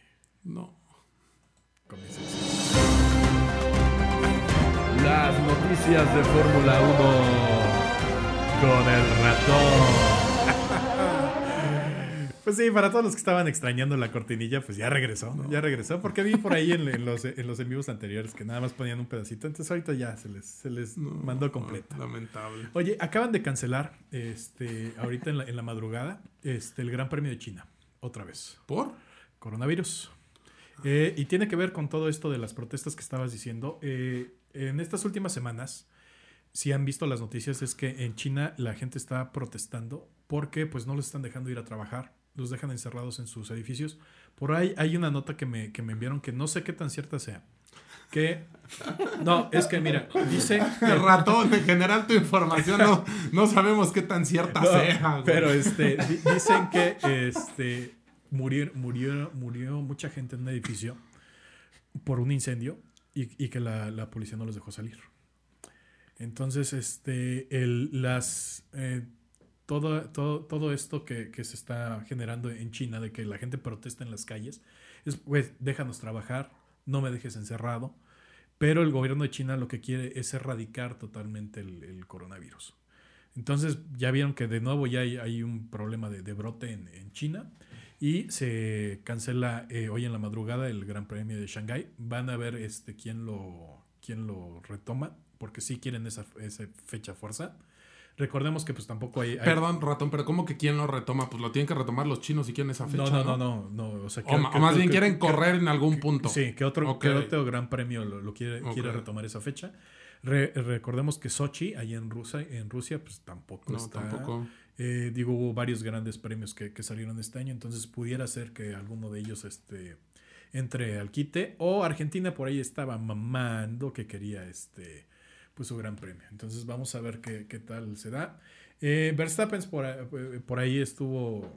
sección. Las noticias de Fórmula 1 con el ratón. Pues sí, para todos los que estaban extrañando la cortinilla, pues ya regresó. ¿No? Ya regresó, porque vi por ahí en los en vivos anteriores que nada más ponían un pedacito. Entonces ahorita ya se les mandó completa. Lamentable. Oye, acaban de cancelar ahorita en la madrugada el Gran Premio de China. Otra vez. ¿Por? Coronavirus. Y tiene que ver con todo esto de las protestas que estabas diciendo. En estas últimas semanas, si han visto las noticias, es que en China la gente está protestando porque pues no los están dejando ir a trabajar. Los dejan encerrados en sus edificios. Por ahí hay una nota que me enviaron que no sé qué tan cierta sea. No, es que mira, dice... El ratón, en general tu información no sabemos qué tan cierta sea. Güey. Pero dicen que murió mucha gente en un edificio por un incendio y que la policía no los dejó salir. Entonces, todo esto que se está generando en China, de que la gente protesta en las calles, es, pues, déjanos trabajar, no me dejes encerrado. Pero el gobierno de China lo que quiere es erradicar totalmente el coronavirus. Entonces, ya vieron que de nuevo ya hay un problema de brote en China y se cancela hoy en la madrugada el Gran Premio de Shanghái. Van a ver quién lo retoma, porque sí quieren esa fecha fuerza. Recordemos que pues tampoco hay... Perdón, ratón, pero ¿cómo que quién lo retoma? Pues lo tienen que retomar los chinos si quieren esa fecha, No. O sea, más bien quieren correr en algún punto. Sí, que otro gran premio lo quiere retomar esa fecha. Recordemos que Sochi, allá en Rusia, pues tampoco está. Tampoco. Hubo varios grandes premios que salieron este año, entonces pudiera ser que alguno de ellos entre al quite. O Argentina por ahí estaba mamando que quería pues su gran premio. Entonces vamos a ver qué tal se da. Verstappen por ahí estuvo,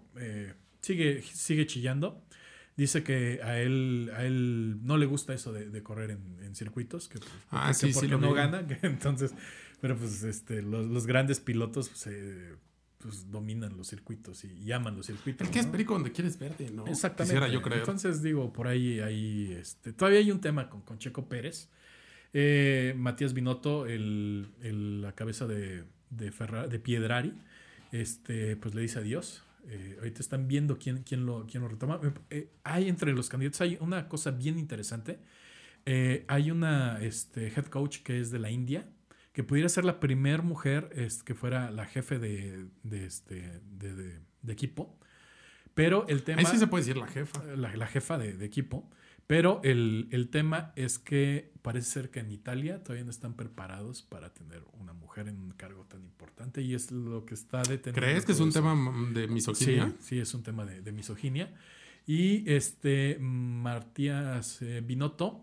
sigue chillando. Dice que a él no le gusta eso de correr en circuitos, porque no gana. Entonces, pero pues los grandes pilotos pues dominan los circuitos y aman los circuitos. El que es perico donde quieres verde, ¿no? Exactamente. Quisiera yo creer. Entonces por ahí todavía hay un tema con Checo Pérez. Matías Binotto, la cabeza de Piedrari, pues le dice adiós. Ahorita están viendo quién lo retoma. Hay entre los candidatos hay una cosa bien interesante. Hay una head coach que es de la India, que pudiera ser la primera mujer que fuera la jefe de equipo. Pero el tema... Ahí sí se puede decir la jefa. La jefa de equipo. Pero el tema es que parece ser que en Italia todavía no están preparados para tener una mujer en un cargo tan importante y es lo que está deteniendo. ¿Crees que es un tema de misoginia? Sí, es un tema de misoginia. Y Matías Binotto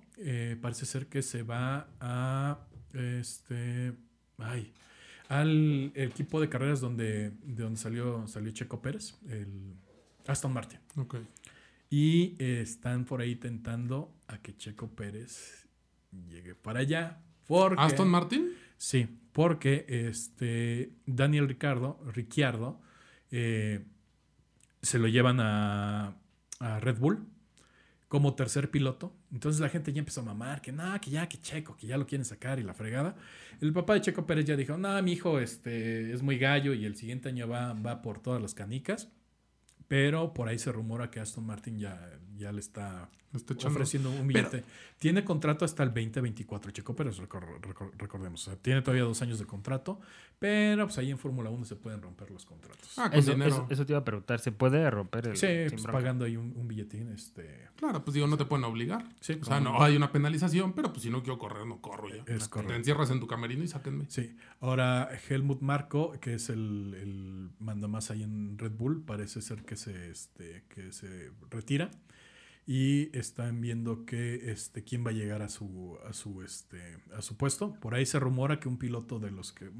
al equipo de carreras de donde salió Checo Pérez, el Aston Martin. Ok. Y están por ahí tentando a que Checo Pérez llegue para allá. Porque, ¿Aston Martin? Sí, porque Daniel Ricciardo se lo llevan a Red Bull como tercer piloto. Entonces la gente ya empezó a mamar que Checo, que ya lo quieren sacar y la fregada. El papá de Checo Pérez ya dijo, mi hijo es muy gallo y el siguiente año va por todas las canicas. Pero por ahí se rumora que Aston Martin ya le está ofreciendo un billete. Tiene contrato hasta el 2024, Checo Pérez, recordemos. O sea, tiene todavía 2 años de contrato, pero pues ahí en Fórmula 1 se pueden romper los contratos. Eso te iba a preguntar, ¿se puede romper el? Sí, pues pagando ahí un billetín. Claro, pues no te pueden obligar. Sí, o sea, no hay una penalización, pero pues si no quiero correr, no corro ya. Es correcto. Te encierras en tu camerino y sáquenme. Sí. Ahora, Helmut Marko, que es el mandamás ahí en Red Bull, parece ser que se retira. Y están viendo que quién va a llegar a su puesto. Por ahí se rumora que un piloto de los que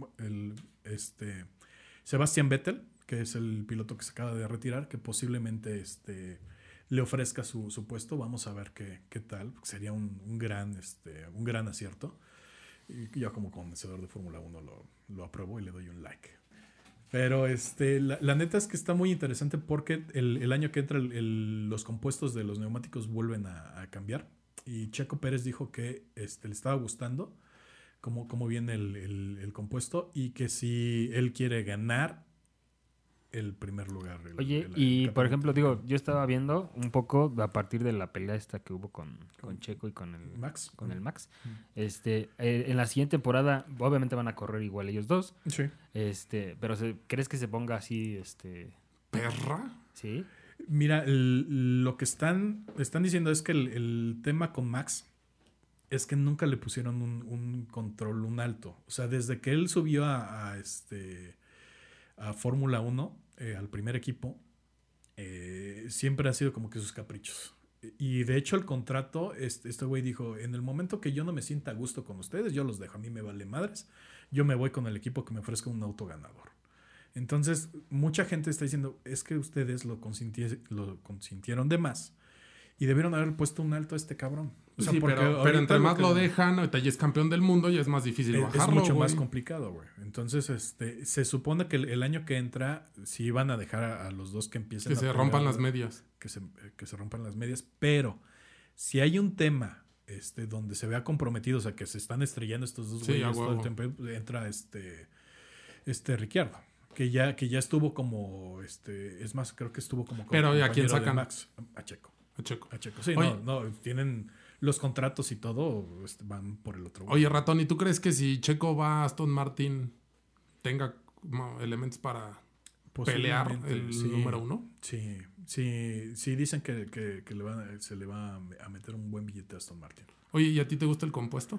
Sebastian Vettel, que es el piloto que se acaba de retirar, que posiblemente le ofrezca su puesto. Vamos a ver qué tal. Sería un gran acierto. Y yo como conocedor de Fórmula 1 lo apruebo y le doy un like. Pero la neta es que está muy interesante porque el año que entra los compuestos de los neumáticos vuelven a cambiar. Y Checo Pérez dijo que le estaba gustando cómo viene el compuesto y que si él quiere ganar el primer lugar. Por ejemplo, yo estaba viendo un poco a partir de la pelea esta que hubo con Checo y con el Max. Con el Max. En la siguiente temporada, obviamente van a correr igual ellos dos. Sí. Pero ¿crees que se ponga así, ¿Perra? Sí. Mira, lo que están diciendo es que el tema con Max es que nunca le pusieron un control, un alto. O sea, desde que él subió a Fórmula 1, al primer equipo, siempre ha sido como que sus caprichos. Y de hecho el contrato, este güey dijo, en el momento que yo no me sienta a gusto con ustedes, yo los dejo, a mí me vale madres, yo me voy con el equipo que me ofrezca un auto ganador. Entonces mucha gente está diciendo, es que ustedes lo consintieron de más y debieron haber puesto un alto a este cabrón. O sea, sí, pero entre más lo dejan, ahorita ya es campeón del mundo, ya es más difícil bajarlo. Es mucho más complicado, güey. Entonces, se supone que el año que entra, sí van a dejar a los dos que empiecen que se rompan las medias. Que se rompan las medias. Pero, si hay un tema donde se vea comprometido, o sea, que se están estrellando estos dos güeyes todo el tiempo, entra Ricciardo. Que ya estuvo como, es más, creo que estuvo como pero ¿a quién sacan? Max, a Checo. Sí, Oye, no, tienen los contratos y todo, van por el otro. Oye, Ratón, ¿y tú crees que si Checo va a Aston Martin tenga elementos para pelear el número 1? Sí, dicen que se le va a meter un buen billete a Aston Martin. Oye, ¿y a ti te gusta el compuesto?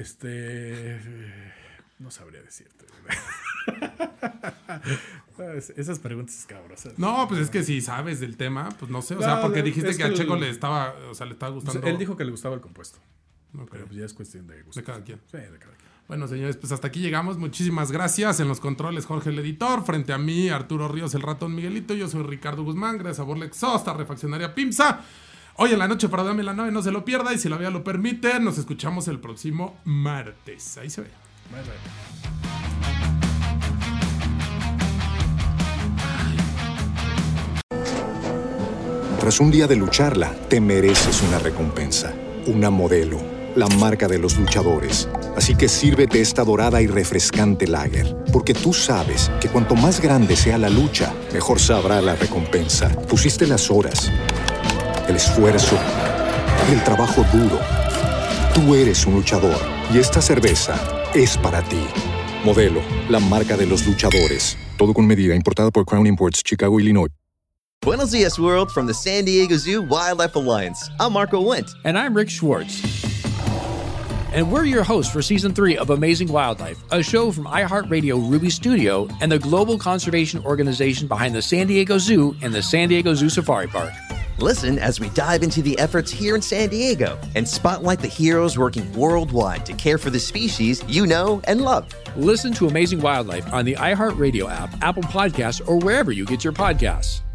No sabría decirte. Esas preguntas escabrosas. No, pues es que si sabes del tema, pues no sé. O sea, porque dijiste que a Checo le estaba gustando. Él dijo que le gustaba el compuesto. Okay. Pero pues ya es cuestión de gusto. De cada quien. Sí, de cada quien. Bueno, señores, pues hasta aquí llegamos. Muchísimas gracias. En los controles, Jorge el editor. Frente a mí, Arturo Ríos, el ratón Miguelito. Yo soy Ricardo Guzmán. Gracias a Borlex Sosta, Refaccionaria Pimsa. Hoy en la noche para Dame la Nave, no se lo pierda. Y si la vida lo permite, nos escuchamos el próximo martes. Ahí se ve. Bye. Tras un día de lucharla, te mereces una recompensa, una Modelo, la marca de los luchadores. Así que sírvete esta dorada y refrescante lager, porque tú sabes que cuanto más grande sea la lucha, mejor sabrá la recompensa. Pusiste las horas, el esfuerzo, el trabajo duro. Tú eres un luchador y esta cerveza es para ti. Modelo, la marca de los luchadores. Todo con medida, importada por Crown Imports, Chicago, Illinois. Buenos dias, world, from the San Diego Zoo Wildlife Alliance. I'm Marco Wendt. And I'm Rick Schwartz. And we're your hosts for Season 3 of Amazing Wildlife, a show from iHeartRadio Ruby Studio and the global conservation organization behind the San Diego Zoo and the San Diego Zoo Safari Park. Listen as we dive into the efforts here in San Diego and spotlight the heroes working worldwide to care for the species you know and love. Listen to Amazing Wildlife on the iHeartRadio app, Apple Podcasts, or wherever you get your podcasts.